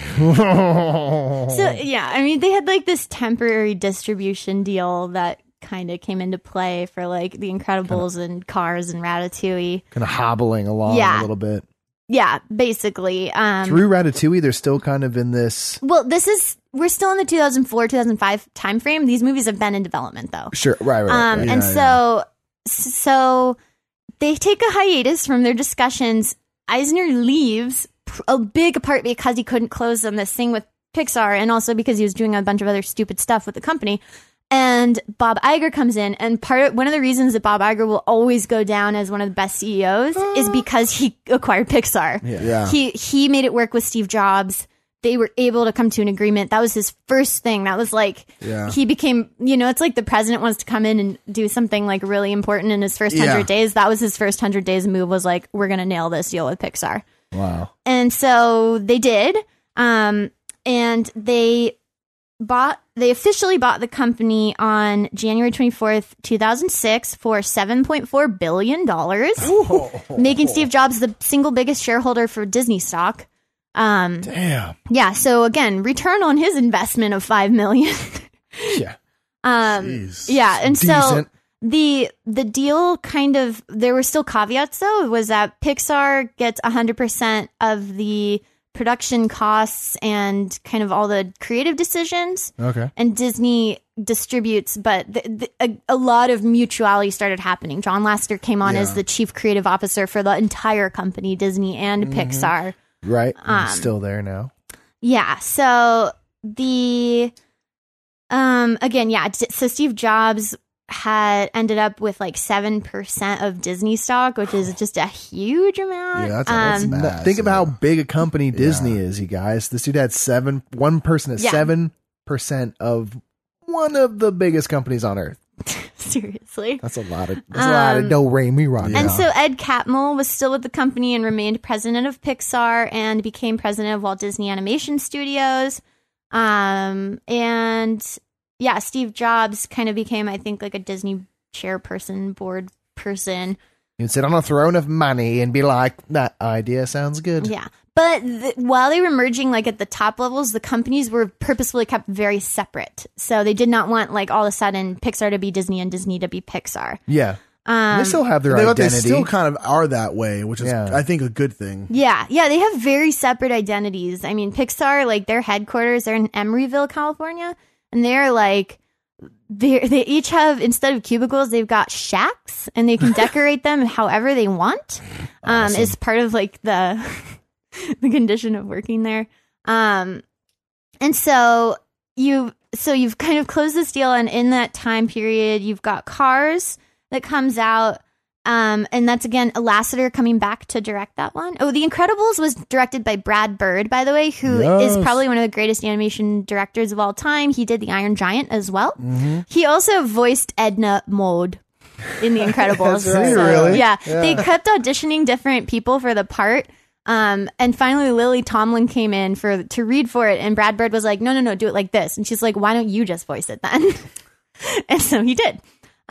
So yeah, I mean, they had this temporary distribution deal that kind of came into play for The Incredibles and Cars and Ratatouille, Kind of hobbling along a little bit. Yeah, basically. Through Ratatouille, they're still kind of in this. Well, we're still in the 2004-2005 timeframe. These movies have been in development though. Sure, right. And so they take a hiatus from their discussions. Eisner leaves a big part because he couldn't close on this thing with Pixar, and also because he was doing a bunch of other stupid stuff with the company. And Bob Iger comes in, and one of the reasons that Bob Iger will always go down as one of the best CEOs is because he acquired Pixar. Yeah. He made it work with Steve Jobs. They were able to come to an agreement. That was his first thing. That was he became, it's the president wants to come in and do something really important in his first 100 days. That was his first 100 days move, was we're going to nail this deal with Pixar. Wow. And so they did. And they officially bought the company on January 24th, 2006 for $7.4 billion, making Steve Jobs the single biggest shareholder for Disney stock. Damn. Yeah. So again, return on his investment of $5 million. Yeah. Jeez. Yeah. And Decent. so the deal there were still caveats though, was that Pixar gets 100% of the production costs and kind of all the creative decisions. Okay. And Disney distributes, but a lot of mutuality started happening. John Lasseter came on as the chief creative officer for the entire company, Disney and Pixar. Right. He's still there now. Yeah. So so Steve Jobs had ended up with like 7% of Disney stock, which is just a huge amount. Yeah, that's massive. Think about how big a company Disney is, you guys. This dude had one person at 7% of one of the biggest companies on earth. Seriously. That's a lot of do-re-mi right now. And so Ed Catmull was still with the company and remained president of Pixar and became president of Walt Disney Animation Studios. And yeah, Steve Jobs kind of became, I think, like a Disney chairperson, board person. You'd sit on a throne of money and be like, that idea sounds good. Yeah. But while they were merging, like at the top levels, the companies were purposefully kept very separate. So they did not want, like, all of a sudden Pixar to be Disney and Disney to be Pixar. Yeah. They still have their identity. They still kind of are that way, which is, I think, a good thing. Yeah. Yeah. They have very separate identities. I mean, Pixar, like, their headquarters, they're in Emeryville, California. And they're like, they each have, instead of cubicles, they've got shacks and they can decorate them however they want. Awesome. It's part of like the condition of working there. And so you've kind of closed this deal, and in that time period, you've got Cars that comes out. And that's, again, Lasseter coming back to direct that one. Oh, The Incredibles was directed by Brad Bird, by the way, who is probably one of the greatest animation directors of all time. He did The Iron Giant as well. Mm-hmm. He also voiced Edna Mode in The Incredibles. That's right, really? Yeah. They kept auditioning different people for the part. And finally, Lily Tomlin came in to read for it. And Brad Bird was like, no, do it like this. And she's like, why don't you just voice it then? And so he did.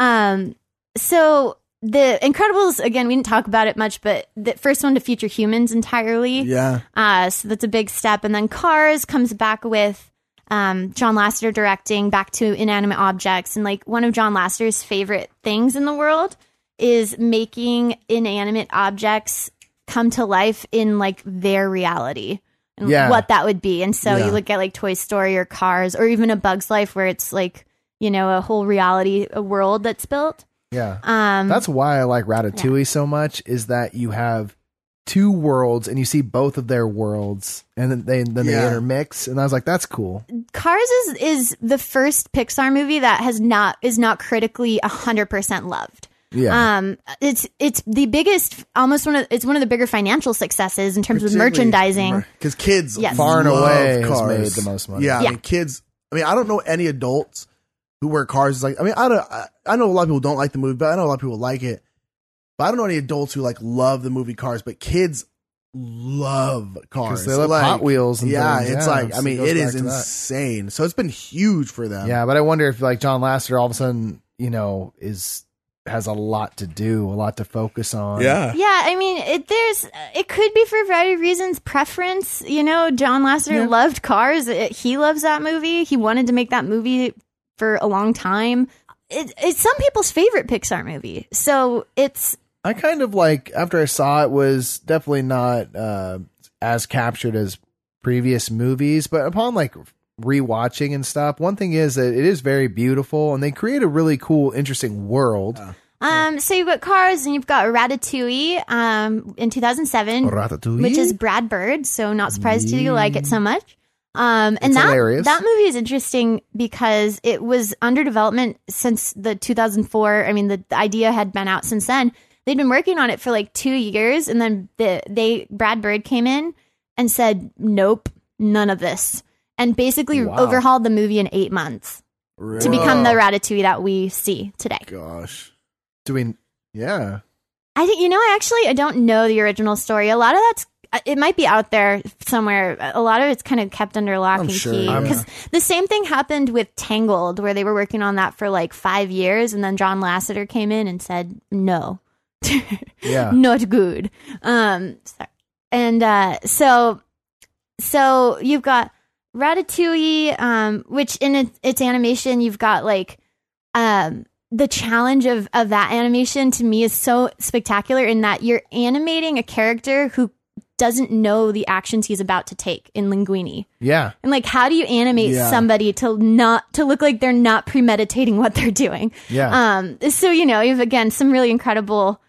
So The Incredibles, again, we didn't talk about it much, but the first one to feature humans entirely. Yeah. So that's a big step. And then Cars comes back with John Lasseter directing back to inanimate objects. And like one of John Lasseter's favorite things in the world is making inanimate objects come to life in like their reality and what that would be. And so you look at like Toy Story or Cars or even A Bug's Life, where it's like, you know, a whole reality, a world that's built. Yeah. That's why I like Ratatouille so much, is that you have two worlds and you see both of their worlds and then they intermix. And I was like, that's cool. Cars is the first Pixar movie that is not critically 100% loved. Yeah. It's the biggest, it's one of the bigger financial successes in terms of merchandising. Because kids far and away Cars. has made the most money. Yeah. I mean, kids, I don't know any adults who wear Cars. Like, I mean, I know a lot of people don't like the movie, but I know a lot of people like it. But I don't know any adults who like love the movie Cars, but kids love Cars. They love Hot Wheels and things. It's like, I mean, it is insane. So it's been huge for them. Yeah, but I wonder if like John Lasseter all of a sudden, you know, has a lot to do, a lot to focus on. Yeah. Yeah, I mean, it could be for a variety of reasons. Preference, you know, John Lasseter loved Cars. He loves that movie. He wanted to make that movie for a long time. It's some people's favorite Pixar movie. So I kind of like, after I saw it, was definitely not as captured as previous movies, but upon like rewatching and stuff, one thing is that it is very beautiful and they create a really cool, interesting world. So you've got Cars and you've got Ratatouille in 2007, which is Brad Bird. So not surprised you like it so much. And that movie is interesting because it was under development since the 2004. I mean, the idea had been out since then. They'd been working on it for like 2 years, and then Brad Bird came in and said, "Nope, none of this," and basically overhauled the movie in 8 months to become the Ratatouille that we see today. Gosh, yeah. I think I don't know the original story. A lot of it might be out there somewhere. A lot of it's kind of kept under lock and key. Because the same thing happened with Tangled, where they were working on that for like 5 years, and then John Lasseter came in and said, "No, not good." So you've got Ratatouille, which in its animation, you've got like the challenge of that animation to me is so spectacular in that you're animating a character who doesn't know the actions he's about to take in Linguini. Yeah. And like, how do you animate somebody to look like they're not premeditating what they're doing? Yeah. So, you have, again, some really incredible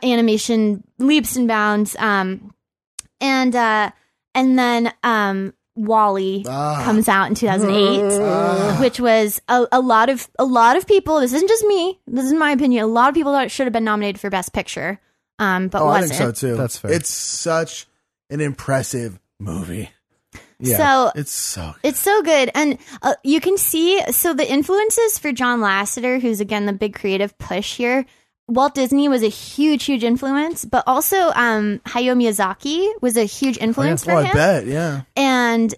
animation leaps and bounds. And then WALL-E comes out in 2008, which was a lot of people. This isn't just me. This is my opinion. A lot of people thought it should have been nominated for Best Picture, but wasn't. I think so too. That's fair. It's such an impressive movie. Yeah. So It's so good. it's so good, and you can see the influences for John Lasseter, who's again the big creative push here. Walt Disney was a huge influence, but also Hayao Miyazaki was a huge influence for him. I bet, yeah. And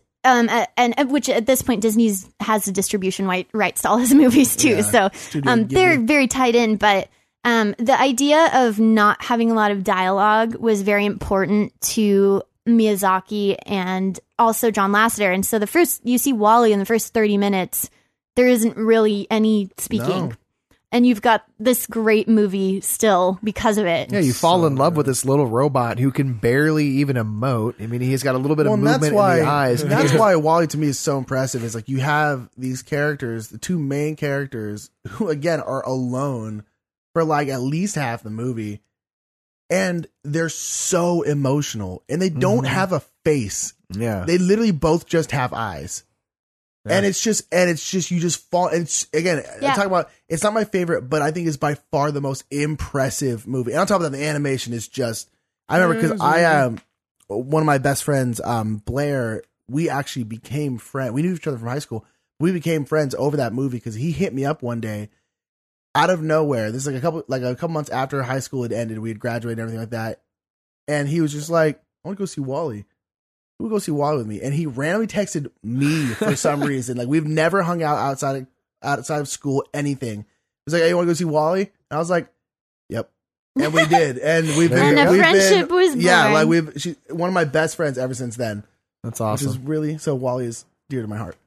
which at this point Disney has the distribution rights to all his movies too. Yeah. So Studio they're Ghibli. very tied in. But the idea of not having a lot of dialogue was very important to Miyazaki and also John Lasseter. And so you see WALL-E in the first 30 minutes, there isn't really any speaking. No. And you've got this great movie still because of it. Yeah, you fall in love with this little robot who can barely even emote. I mean, he's got a little bit of and movement in the eyes. That's why WALL-E to me is so impressive. Is like you have these characters, the two main characters, who again are alone for like at least half the movie, and they're so emotional, and they don't have a face. Yeah. They literally both just have eyes. Yeah. And it's just you just fall. And it's, again, Yeah. I'm talking about, it's not my favorite, but I think it's by far the most impressive movie. And on top of that, the animation is just, I remember because one of my best friends, Blair, we actually became friends. We knew each other from high school. We became friends over that movie because he hit me up one day out of nowhere. This is a couple months after high school had ended. We had graduated and everything like that. And he was just like, I want to go see WALL-E. Who would go see WALL-E with me? And he randomly texted me for some reason. Like, we've never hung out outside of school, anything. He's like, hey, you want to go see WALL-E? And I was like, yep. And we did. And we've been, And a we've friendship was yeah, born. like she's one of my best friends ever since then. That's Which is awesome. really, so WALL-E is dear to my heart.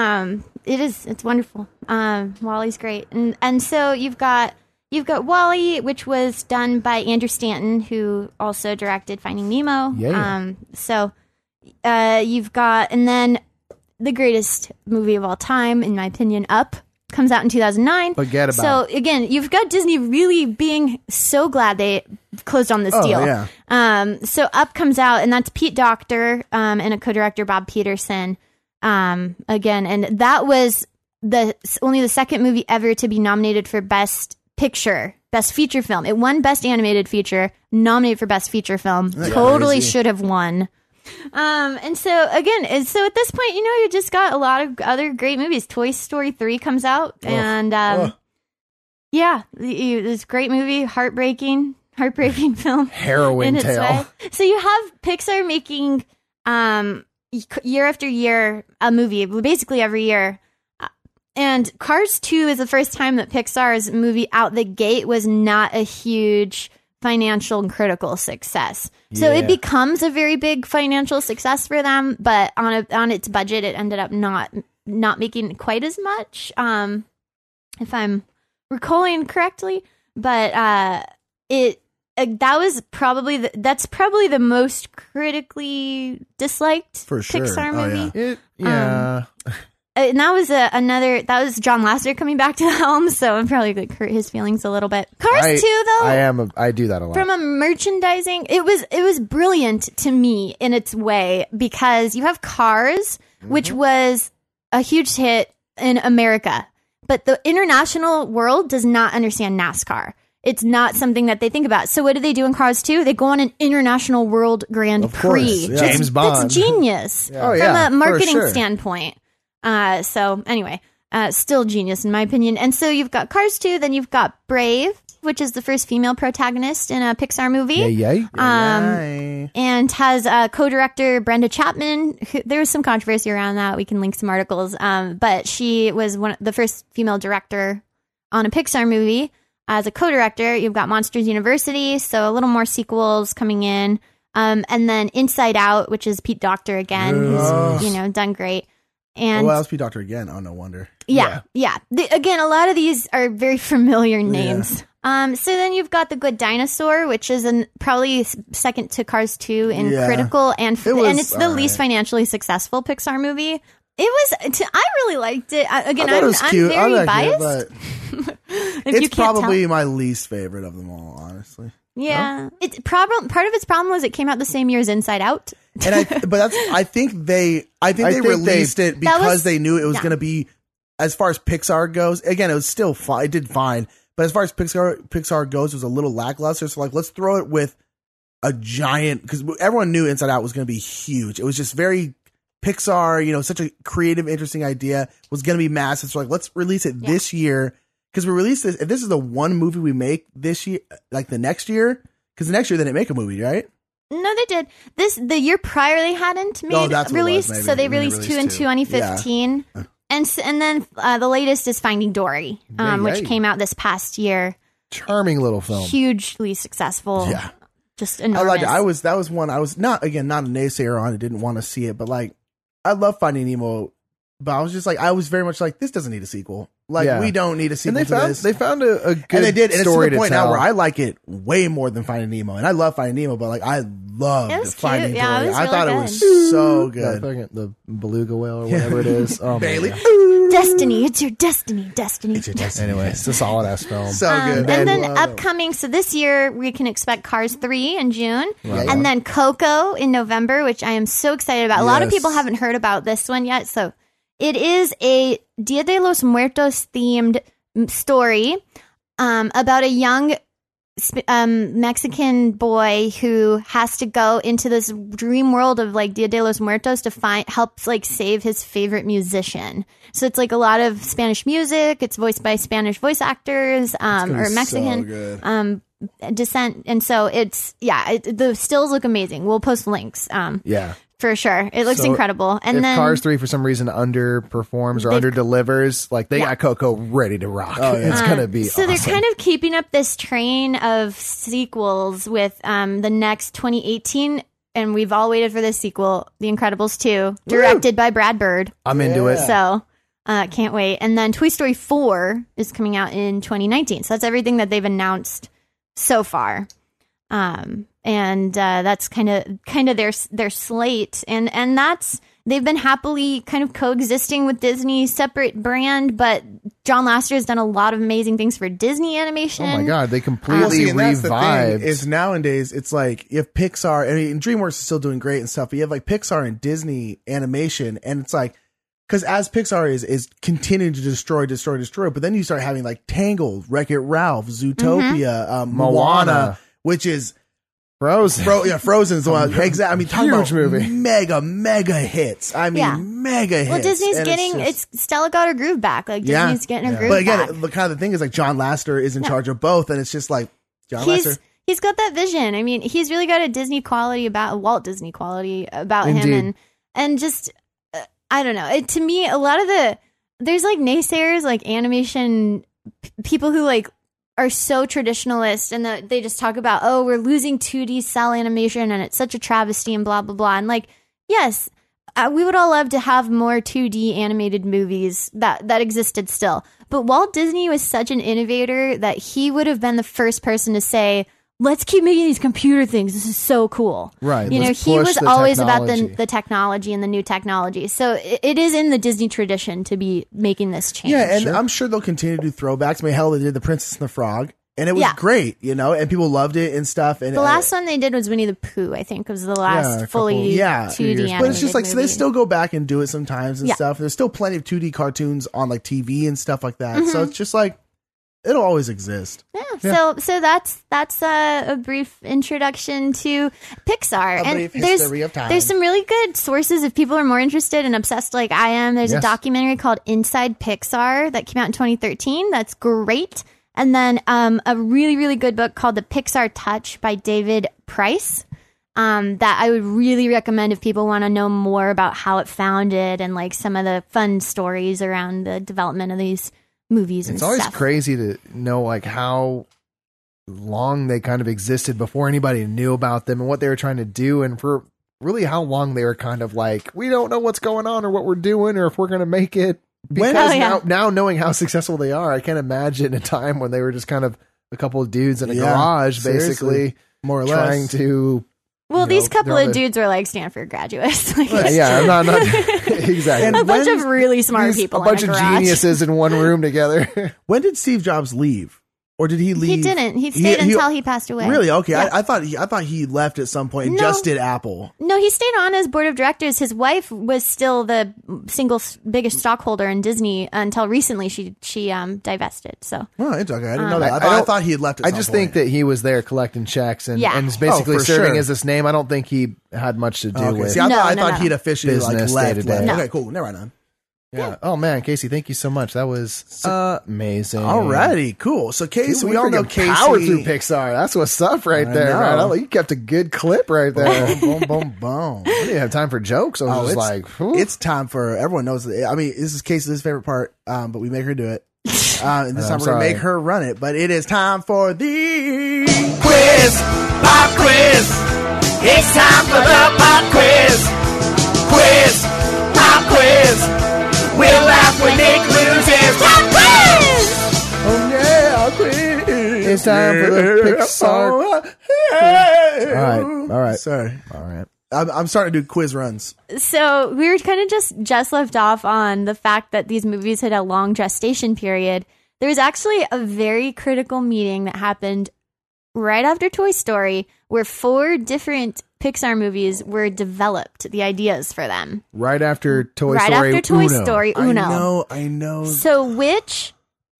It's wonderful. WALL-E's great. And so you've got WALL-E, which was done by Andrew Stanton, who also directed Finding Nemo. Yeah. You've got, and then the greatest movie of all time, in my opinion, Up, comes out in 2009. Forget about So again, you've got Disney really being so glad they closed on this deal. Yeah. So Up comes out, and that's Pete Docter and a co-director, Bob Peterson. Again, and that was only the second movie ever to be nominated for Best Picture, Best Feature Film. It won Best Animated Feature, nominated for Best Feature Film. Totally crazy. should have won. And so again, so at this point, you just got a lot of other great movies. Toy Story 3 comes out, and yeah, this great movie, heartbreaking film, Harrowing in its tale. way. So you have Pixar making year after year a movie, basically every year. And Cars 2 is the first time that Pixar's movie out the gate was not a huge financial and critical success. So Yeah. it becomes a very big financial success for them, but on its budget, it ended up not making quite as much, if I'm recalling correctly. But that's probably the most critically disliked For sure. Pixar Oh, movie. yeah. And that was that was John Lasseter coming back to the helm, so I'm probably going to hurt his feelings a little bit. Cars 2, though, I do that a lot. from a merchandising, it was brilliant to me in its way, because you have Cars, which was a huge hit in America, but the international world does not understand NASCAR. It's not something that they think about. So what do they do in Cars 2? They go on an international world Grand Of course, Prix. yeah. James Bond. It's genius Oh, from yeah, a for marketing sure. standpoint. So anyway, still genius in my opinion. And so you've got Cars 2, then you've got Brave, which is the first female protagonist in a Pixar movie. Yay. Yay. And has co-director Brenda Chapman. There was some controversy around that. We can link some articles. But she was the first female director on a Pixar movie. As a co-director, you've got Monsters University, so a little more sequels coming in. And then Inside Out, which is Pete Docter again, who's done great. And Well, LSP Doctor again. Oh, no wonder. yeah. Again, a lot of these are very familiar names. So then you've got The Good Dinosaur, which is probably second to Cars 2 in Yeah. critical, and was it's the least financially successful Pixar movie. I really liked it. Again, I thought it was I'm cute. I very liked biased. it, but if you it's can't probably my least favorite of them all, honestly. Yeah. It's problem. Part of its problem was it came out the same year as Inside Out. And I think they released it because they knew it was going to be, as far as Pixar goes. Again, it was still fine. It did fine, but as far as Pixar goes, it was a little lackluster. So like, let's throw it with a giant, because everyone knew Inside Out was going to be huge. It was just very Pixar, such a creative, interesting idea, was going to be massive. So like, let's release it this year. Because we released this, if this is the one movie we make this year, like the next year, because the next year they didn't make a movie, right? No, they did. The year prior they hadn't released, so they released two in 2015, Yeah. and then the latest is Finding Dory, which came out this past year. Charming little film. Hugely successful. Yeah. Just enormous. I liked it. That was one I was not a naysayer on. I didn't want to see it, but like, I love Finding Nemo. But I was just like, I was very much like, this doesn't need a sequel. Like, we don't need a sequel and to this. They found a good and they did. And it's to story the point to now tell. where I like it way more than Finding Nemo. And I love Finding Nemo, but like, I loved It was Finding cute. Yeah, Dory. it was I thought really it was so good. The beluga whale or whatever it is. Oh, Bailey. Destiny. It's your destiny. Destiny. Anyway, it's a solid ass film. So good. And then upcoming, so this year we can expect Cars 3 in June, Right. and then Coco in November, which I am so excited about. A lot of Yes. people haven't heard about this one yet, so it is a Dia de los Muertos themed story about a young Mexican boy who has to go into this dream world of like Dia de los Muertos to help like save his favorite musician. So it's like a lot of Spanish music. It's voiced by Spanish voice actors or Mexican descent, and so it's the stills look amazing. We'll post links. For sure. It looks incredible. And if then Cars 3 for some reason underperforms or underdelivers, like they got Coco ready to rock. It's gonna be so awesome. they're kind of keeping up this train of sequels with the next 2018, and we've all waited for this sequel, The Incredibles 2, directed by Brad Bird. I'm into it. So can't wait. And then Toy Story 4 is coming out in 2019. So that's everything that they've announced so far. And that's kind of their slate, and that's, they've been happily kind of coexisting with Disney, separate brand, but John Lasseter has done a lot of amazing things for Disney animation. Oh my god, they completely and that's the thing, revived. is nowadays it's like you have Pixar, I mean, DreamWorks is still doing great and stuff, but you have like Pixar and Disney animation, and it's like, because as Pixar is continuing to destroy, but then you start having like Tangled, Wreck-It Ralph, Zootopia, Moana, which is Frozen. Frozen is the one. Exactly. I mean, talking Huge about movie. mega hits. I mean, mega hits. Well, Disney's And getting it's Stella got her groove back. Like Disney's getting her groove But again, back. the kind of the thing is like John Lasseter is in charge of both, and it's just like John Lasseter. He's got that vision. I mean, he's really got a Walt Disney quality about Indeed. him, and just I don't know. To me, a lot of there's like naysayers, like animation people who like are so traditionalist, and they just talk about, oh, we're losing 2D cell animation and it's such a travesty and blah blah blah. And like, yes, we would all love to have more 2D animated movies that existed still, but Walt Disney was such an innovator that he would have been the first person to say, let's keep making these computer things. This is so cool. Right. You know, let's he push was the always about technology. the technology and the new technology. So it is in the Disney tradition to be making this change. Yeah, and I'm sure they'll continue to do throwbacks. I mean, hell, they did The Princess and the Frog, and it was great, you know, and people loved it and stuff. And the last one they did was Winnie the Pooh, I think, was the last fully 2D animated but it's just like, so they movie. still go back and do it sometimes and stuff. There's still plenty of 2D cartoons on like TV and stuff like that. So it's just like, it'll always exist. Yeah. So that's a brief introduction to Pixar. A brief history of time. There's some really good sources if people are more interested and obsessed like I am. There's a documentary called Inside Pixar that came out in 2013. That's great. And then a really, really good book called The Pixar Touch by David Price. That I would really recommend if people want to know more about how it founded and like some of the fun stories around the development of these movies and It's always stuff. crazy to know like how long they kind of existed before anybody knew about them and what they were trying to do, and for really how long they were kind of like, we don't know what's going on or what we're doing or if we're going to make it. Because now knowing how successful they are, I can't imagine a time when they were just kind of a couple of dudes in a garage, basically, more or trying less. to. Well, these couple of dudes were like Stanford graduates. Like, I'm not exactly. a bunch of really smart people. A bunch in of a garage. geniuses in one room together. When did Steve Jobs leave? Or did he leave? He didn't. He stayed until he passed away. Really? Okay. Yeah. I thought he left at some point and just did Apple. No, he stayed on as board of directors. His wife was still the single biggest stockholder in Disney until recently. She divested. So Oh, it's okay. I didn't know that. I thought he had left. At I some just point. think that he was there collecting checks and is Oh, basically for serving sure. as this name. I don't think he had much to do Okay. with See, I No, thought no. he'd officially Business left. day-to-day. No. Okay, cool. Never mind. Yeah. Oh man, Casey, thank you so much. That was amazing. Alrighty, cool. So Casey, Dude, we all know freaking Casey. power through Pixar. That's what's up right I there, know. man. You kept a good clip right there. boom, boom, boom, boom. I didn't have time for jokes. I was just like, whew. it's time for everyone knows. I mean, this is Casey's favorite part, but we make her do it. And this time we're gonna sorry. make her run it. But it is time for the Quiz, pop quiz. It's time for the pop quiz. Quiz, pop quiz. We'll laugh when Nick loses. Pop quiz! oh yeah, quiz. It's time for the Pixar. All right. Sorry, All right. I'm starting to do quiz runs. So we were kind of just left off on the fact that these movies had a long gestation period. There was actually a very critical meeting that happened right after Toy Story where 4 different Pixar movies were developed, the ideas for them. Right after Toy right Story after Toy Uno. Story Uno. I know. So which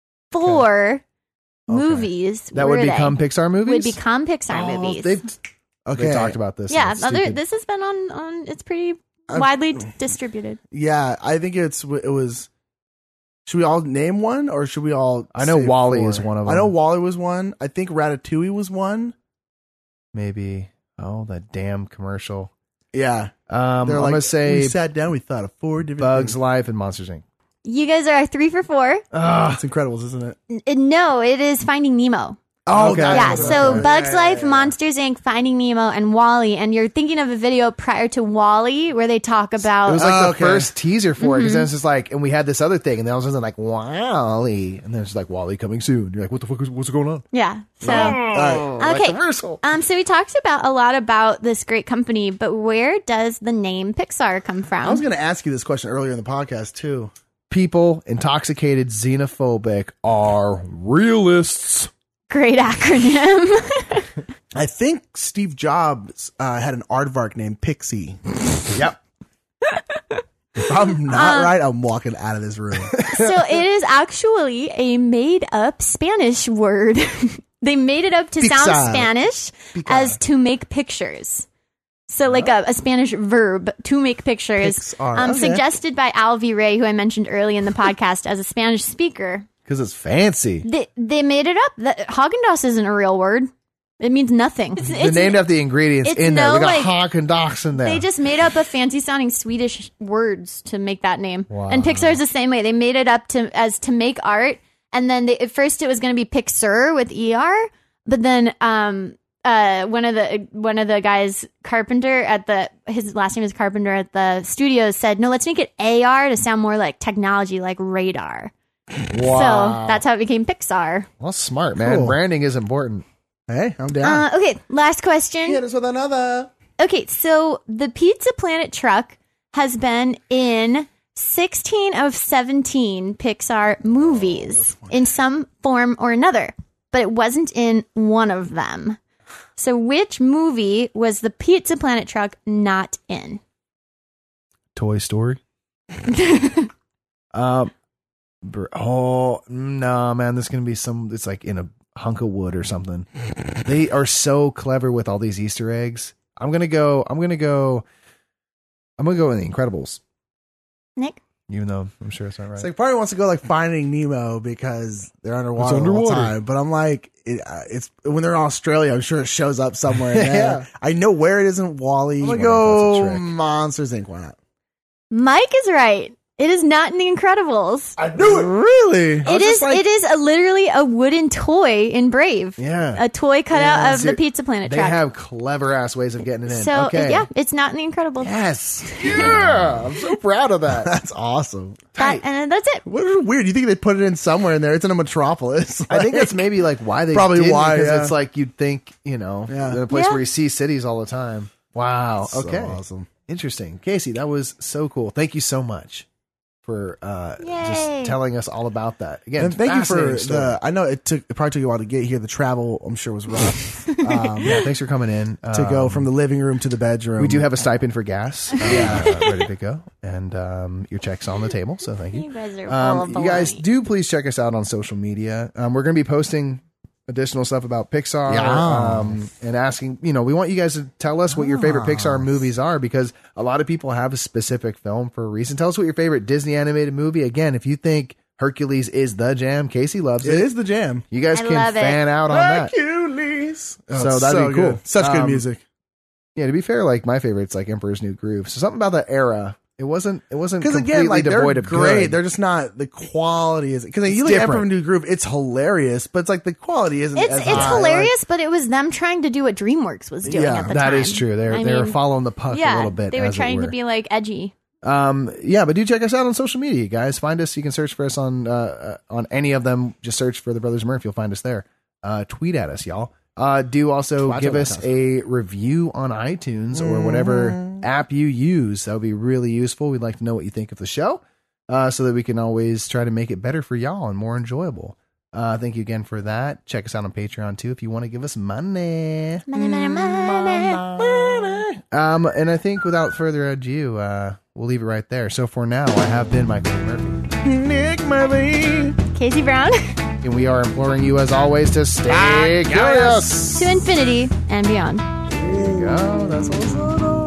4 movies That were would become they? Pixar movies? Would become Pixar movies. Okay, They talked about this. Yeah, It's stupid. this has been on. It's pretty widely distributed. Yeah, I think it was. Should we all name one, or should we all? I know say WALL-E 4? is one of I know them. WALL-E was one. I think Ratatouille was one. Maybe. Oh, that damn commercial. Yeah, I'm they're going to say we sat down, we thought of 4 different Bugs things. Life and Monsters Inc. You guys are 3 for 4. It's Incredibles, isn't it? No, it is Finding Nemo. Oh, Okay. Yeah, that's so okay. Bugs Yeah, Life, yeah, yeah. Monsters Inc., Finding Nemo, and WALL-E. And you're thinking of a video prior to WALL-E where they talk about. It was like Oh, the okay. first teaser for it, because then Mm-hmm. it's just like, and we had this other thing, and then all of a sudden like WALL-E, and then it's like WALL-E coming soon. You're like, what the fuck what's going on? Yeah. So. All right. Okay. commercial. So we talked about a lot about this great company, but where does the name Pixar come from? I was going to ask you this question earlier in the podcast too. People intoxicated, xenophobic are realists. Great acronym. I think Steve Jobs had an aardvark named Pixie. Yep. If I'm not right, I'm walking out of this room. So it is actually a made up Spanish word. They made it up to sound Pixar. Spanish Pixar. as to make pictures. So like a Spanish verb, to make pictures. Pixar, okay. Suggested by Al V. Ray, who I mentioned early in the podcast as a Spanish speaker. Because it's fancy. They made it up. Haagen-Dazs isn't a real word. It means nothing. They named up the ingredients it's in there. no, They got like- Haagen-Dazs in there. They just made up a fancy sounding Swedish words to make that name. Wow. And Pixar's the same way. They made it up to make art, and then at first it was going to be Pixar with ER, but then one of the guys, Carpenter his last name is Carpenter at the studios, said, no, let's make it AR to sound more like technology, like radar. wow. So that's how it became Pixar. Well, smart, man. Cool. Branding is important. Hey, I'm down. Okay, last question. Hit us with another. Okay, so the Pizza Planet truck has been in 16 of 17 Pixar movies in some form or another, but it wasn't in one of them. So which movie was the Pizza Planet truck not in? Toy Story. Oh no, man! This is gonna be it's like in a hunk of wood or something. They are so clever with all these Easter eggs. I'm gonna go in The Incredibles, Nick? even though I'm sure it's not right. It's like probably wants to go like Finding Nemo because they're underwater, all the underwater. time. But I'm like, it's when they're in Australia. I'm sure it shows up somewhere. In there. Yeah. I know where it is in Wall-E. I'm gonna wonder if that's a go trick. Monsters Inc. Why not? Mike is right. It is not in The Incredibles. I knew it. Really? It is. It is literally a wooden toy in Brave. Yeah. A toy cut out of See, the Pizza Planet They truck. have clever ass ways of getting it in. So okay. yeah, it's not in The Incredibles. Yes. Yeah. I'm so proud of that. That's awesome. And that's it. What is weird? You think they put it in somewhere in there? It's in a metropolis. I think that's maybe like why they Probably didn't, why, because yeah. it's like you'd think, in a place Yeah. where you see cities all the time. Wow. So Okay. awesome. Interesting. Casey, that was so cool. Thank you so much. for Yay. just telling us all about that. Again, And thank you for fascinating story. I know it probably took you a while to get here. The travel, I'm sure, was rough. Yeah, thanks for coming in. To go from the living room to the bedroom. We do have a stipend for gas ready to go, and your check's on the table, so thank you. You guys are full of You guys baloney. do please check us out on social media. We're going to be posting additional stuff about Pixar and asking, we want you guys to tell us what your favorite Pixar movies are, because a lot of people have a specific film for a reason. Tell us what your favorite Disney animated movie. Again, if you think Hercules is the jam, Casey loves It it. is the jam. You guys I can love it. fan out on that. Hercules. So it's that'd be cool. good. Such good music. Yeah, to be fair, like my favorite's like Emperor's New Groove. So something about that era. It wasn't Because completely again, like devoid they're of great. good. They're just not the quality is because you It's look at different. Emperor New Groove, it's hilarious, but it's like the quality isn't. It's as it's high. hilarious, but it was them trying to do what DreamWorks was doing Yeah, at the That time. is true. They were following the puck a little bit. They were as it trying to were. be like edgy. Yeah, but do check us out on social media, guys. Find us. You can search for us on any of them. Just search for the Brothers Murphy. You'll find us there. Tweet at us, y'all. Do also Twat give at us us. a review on iTunes or whatever app you use. That would be really useful. We'd like to know what you think of the show, so that we can always try to make it better for y'all and more enjoyable. Thank you again for that. Check us out on Patreon too if you want to give us money. And I think without further ado, we'll leave it right there. So for now, I have been Michael Murphy, Nick Murphy. Casey Brown and we are imploring you as always to stay curious. to infinity and beyond. There you go. That's what's up.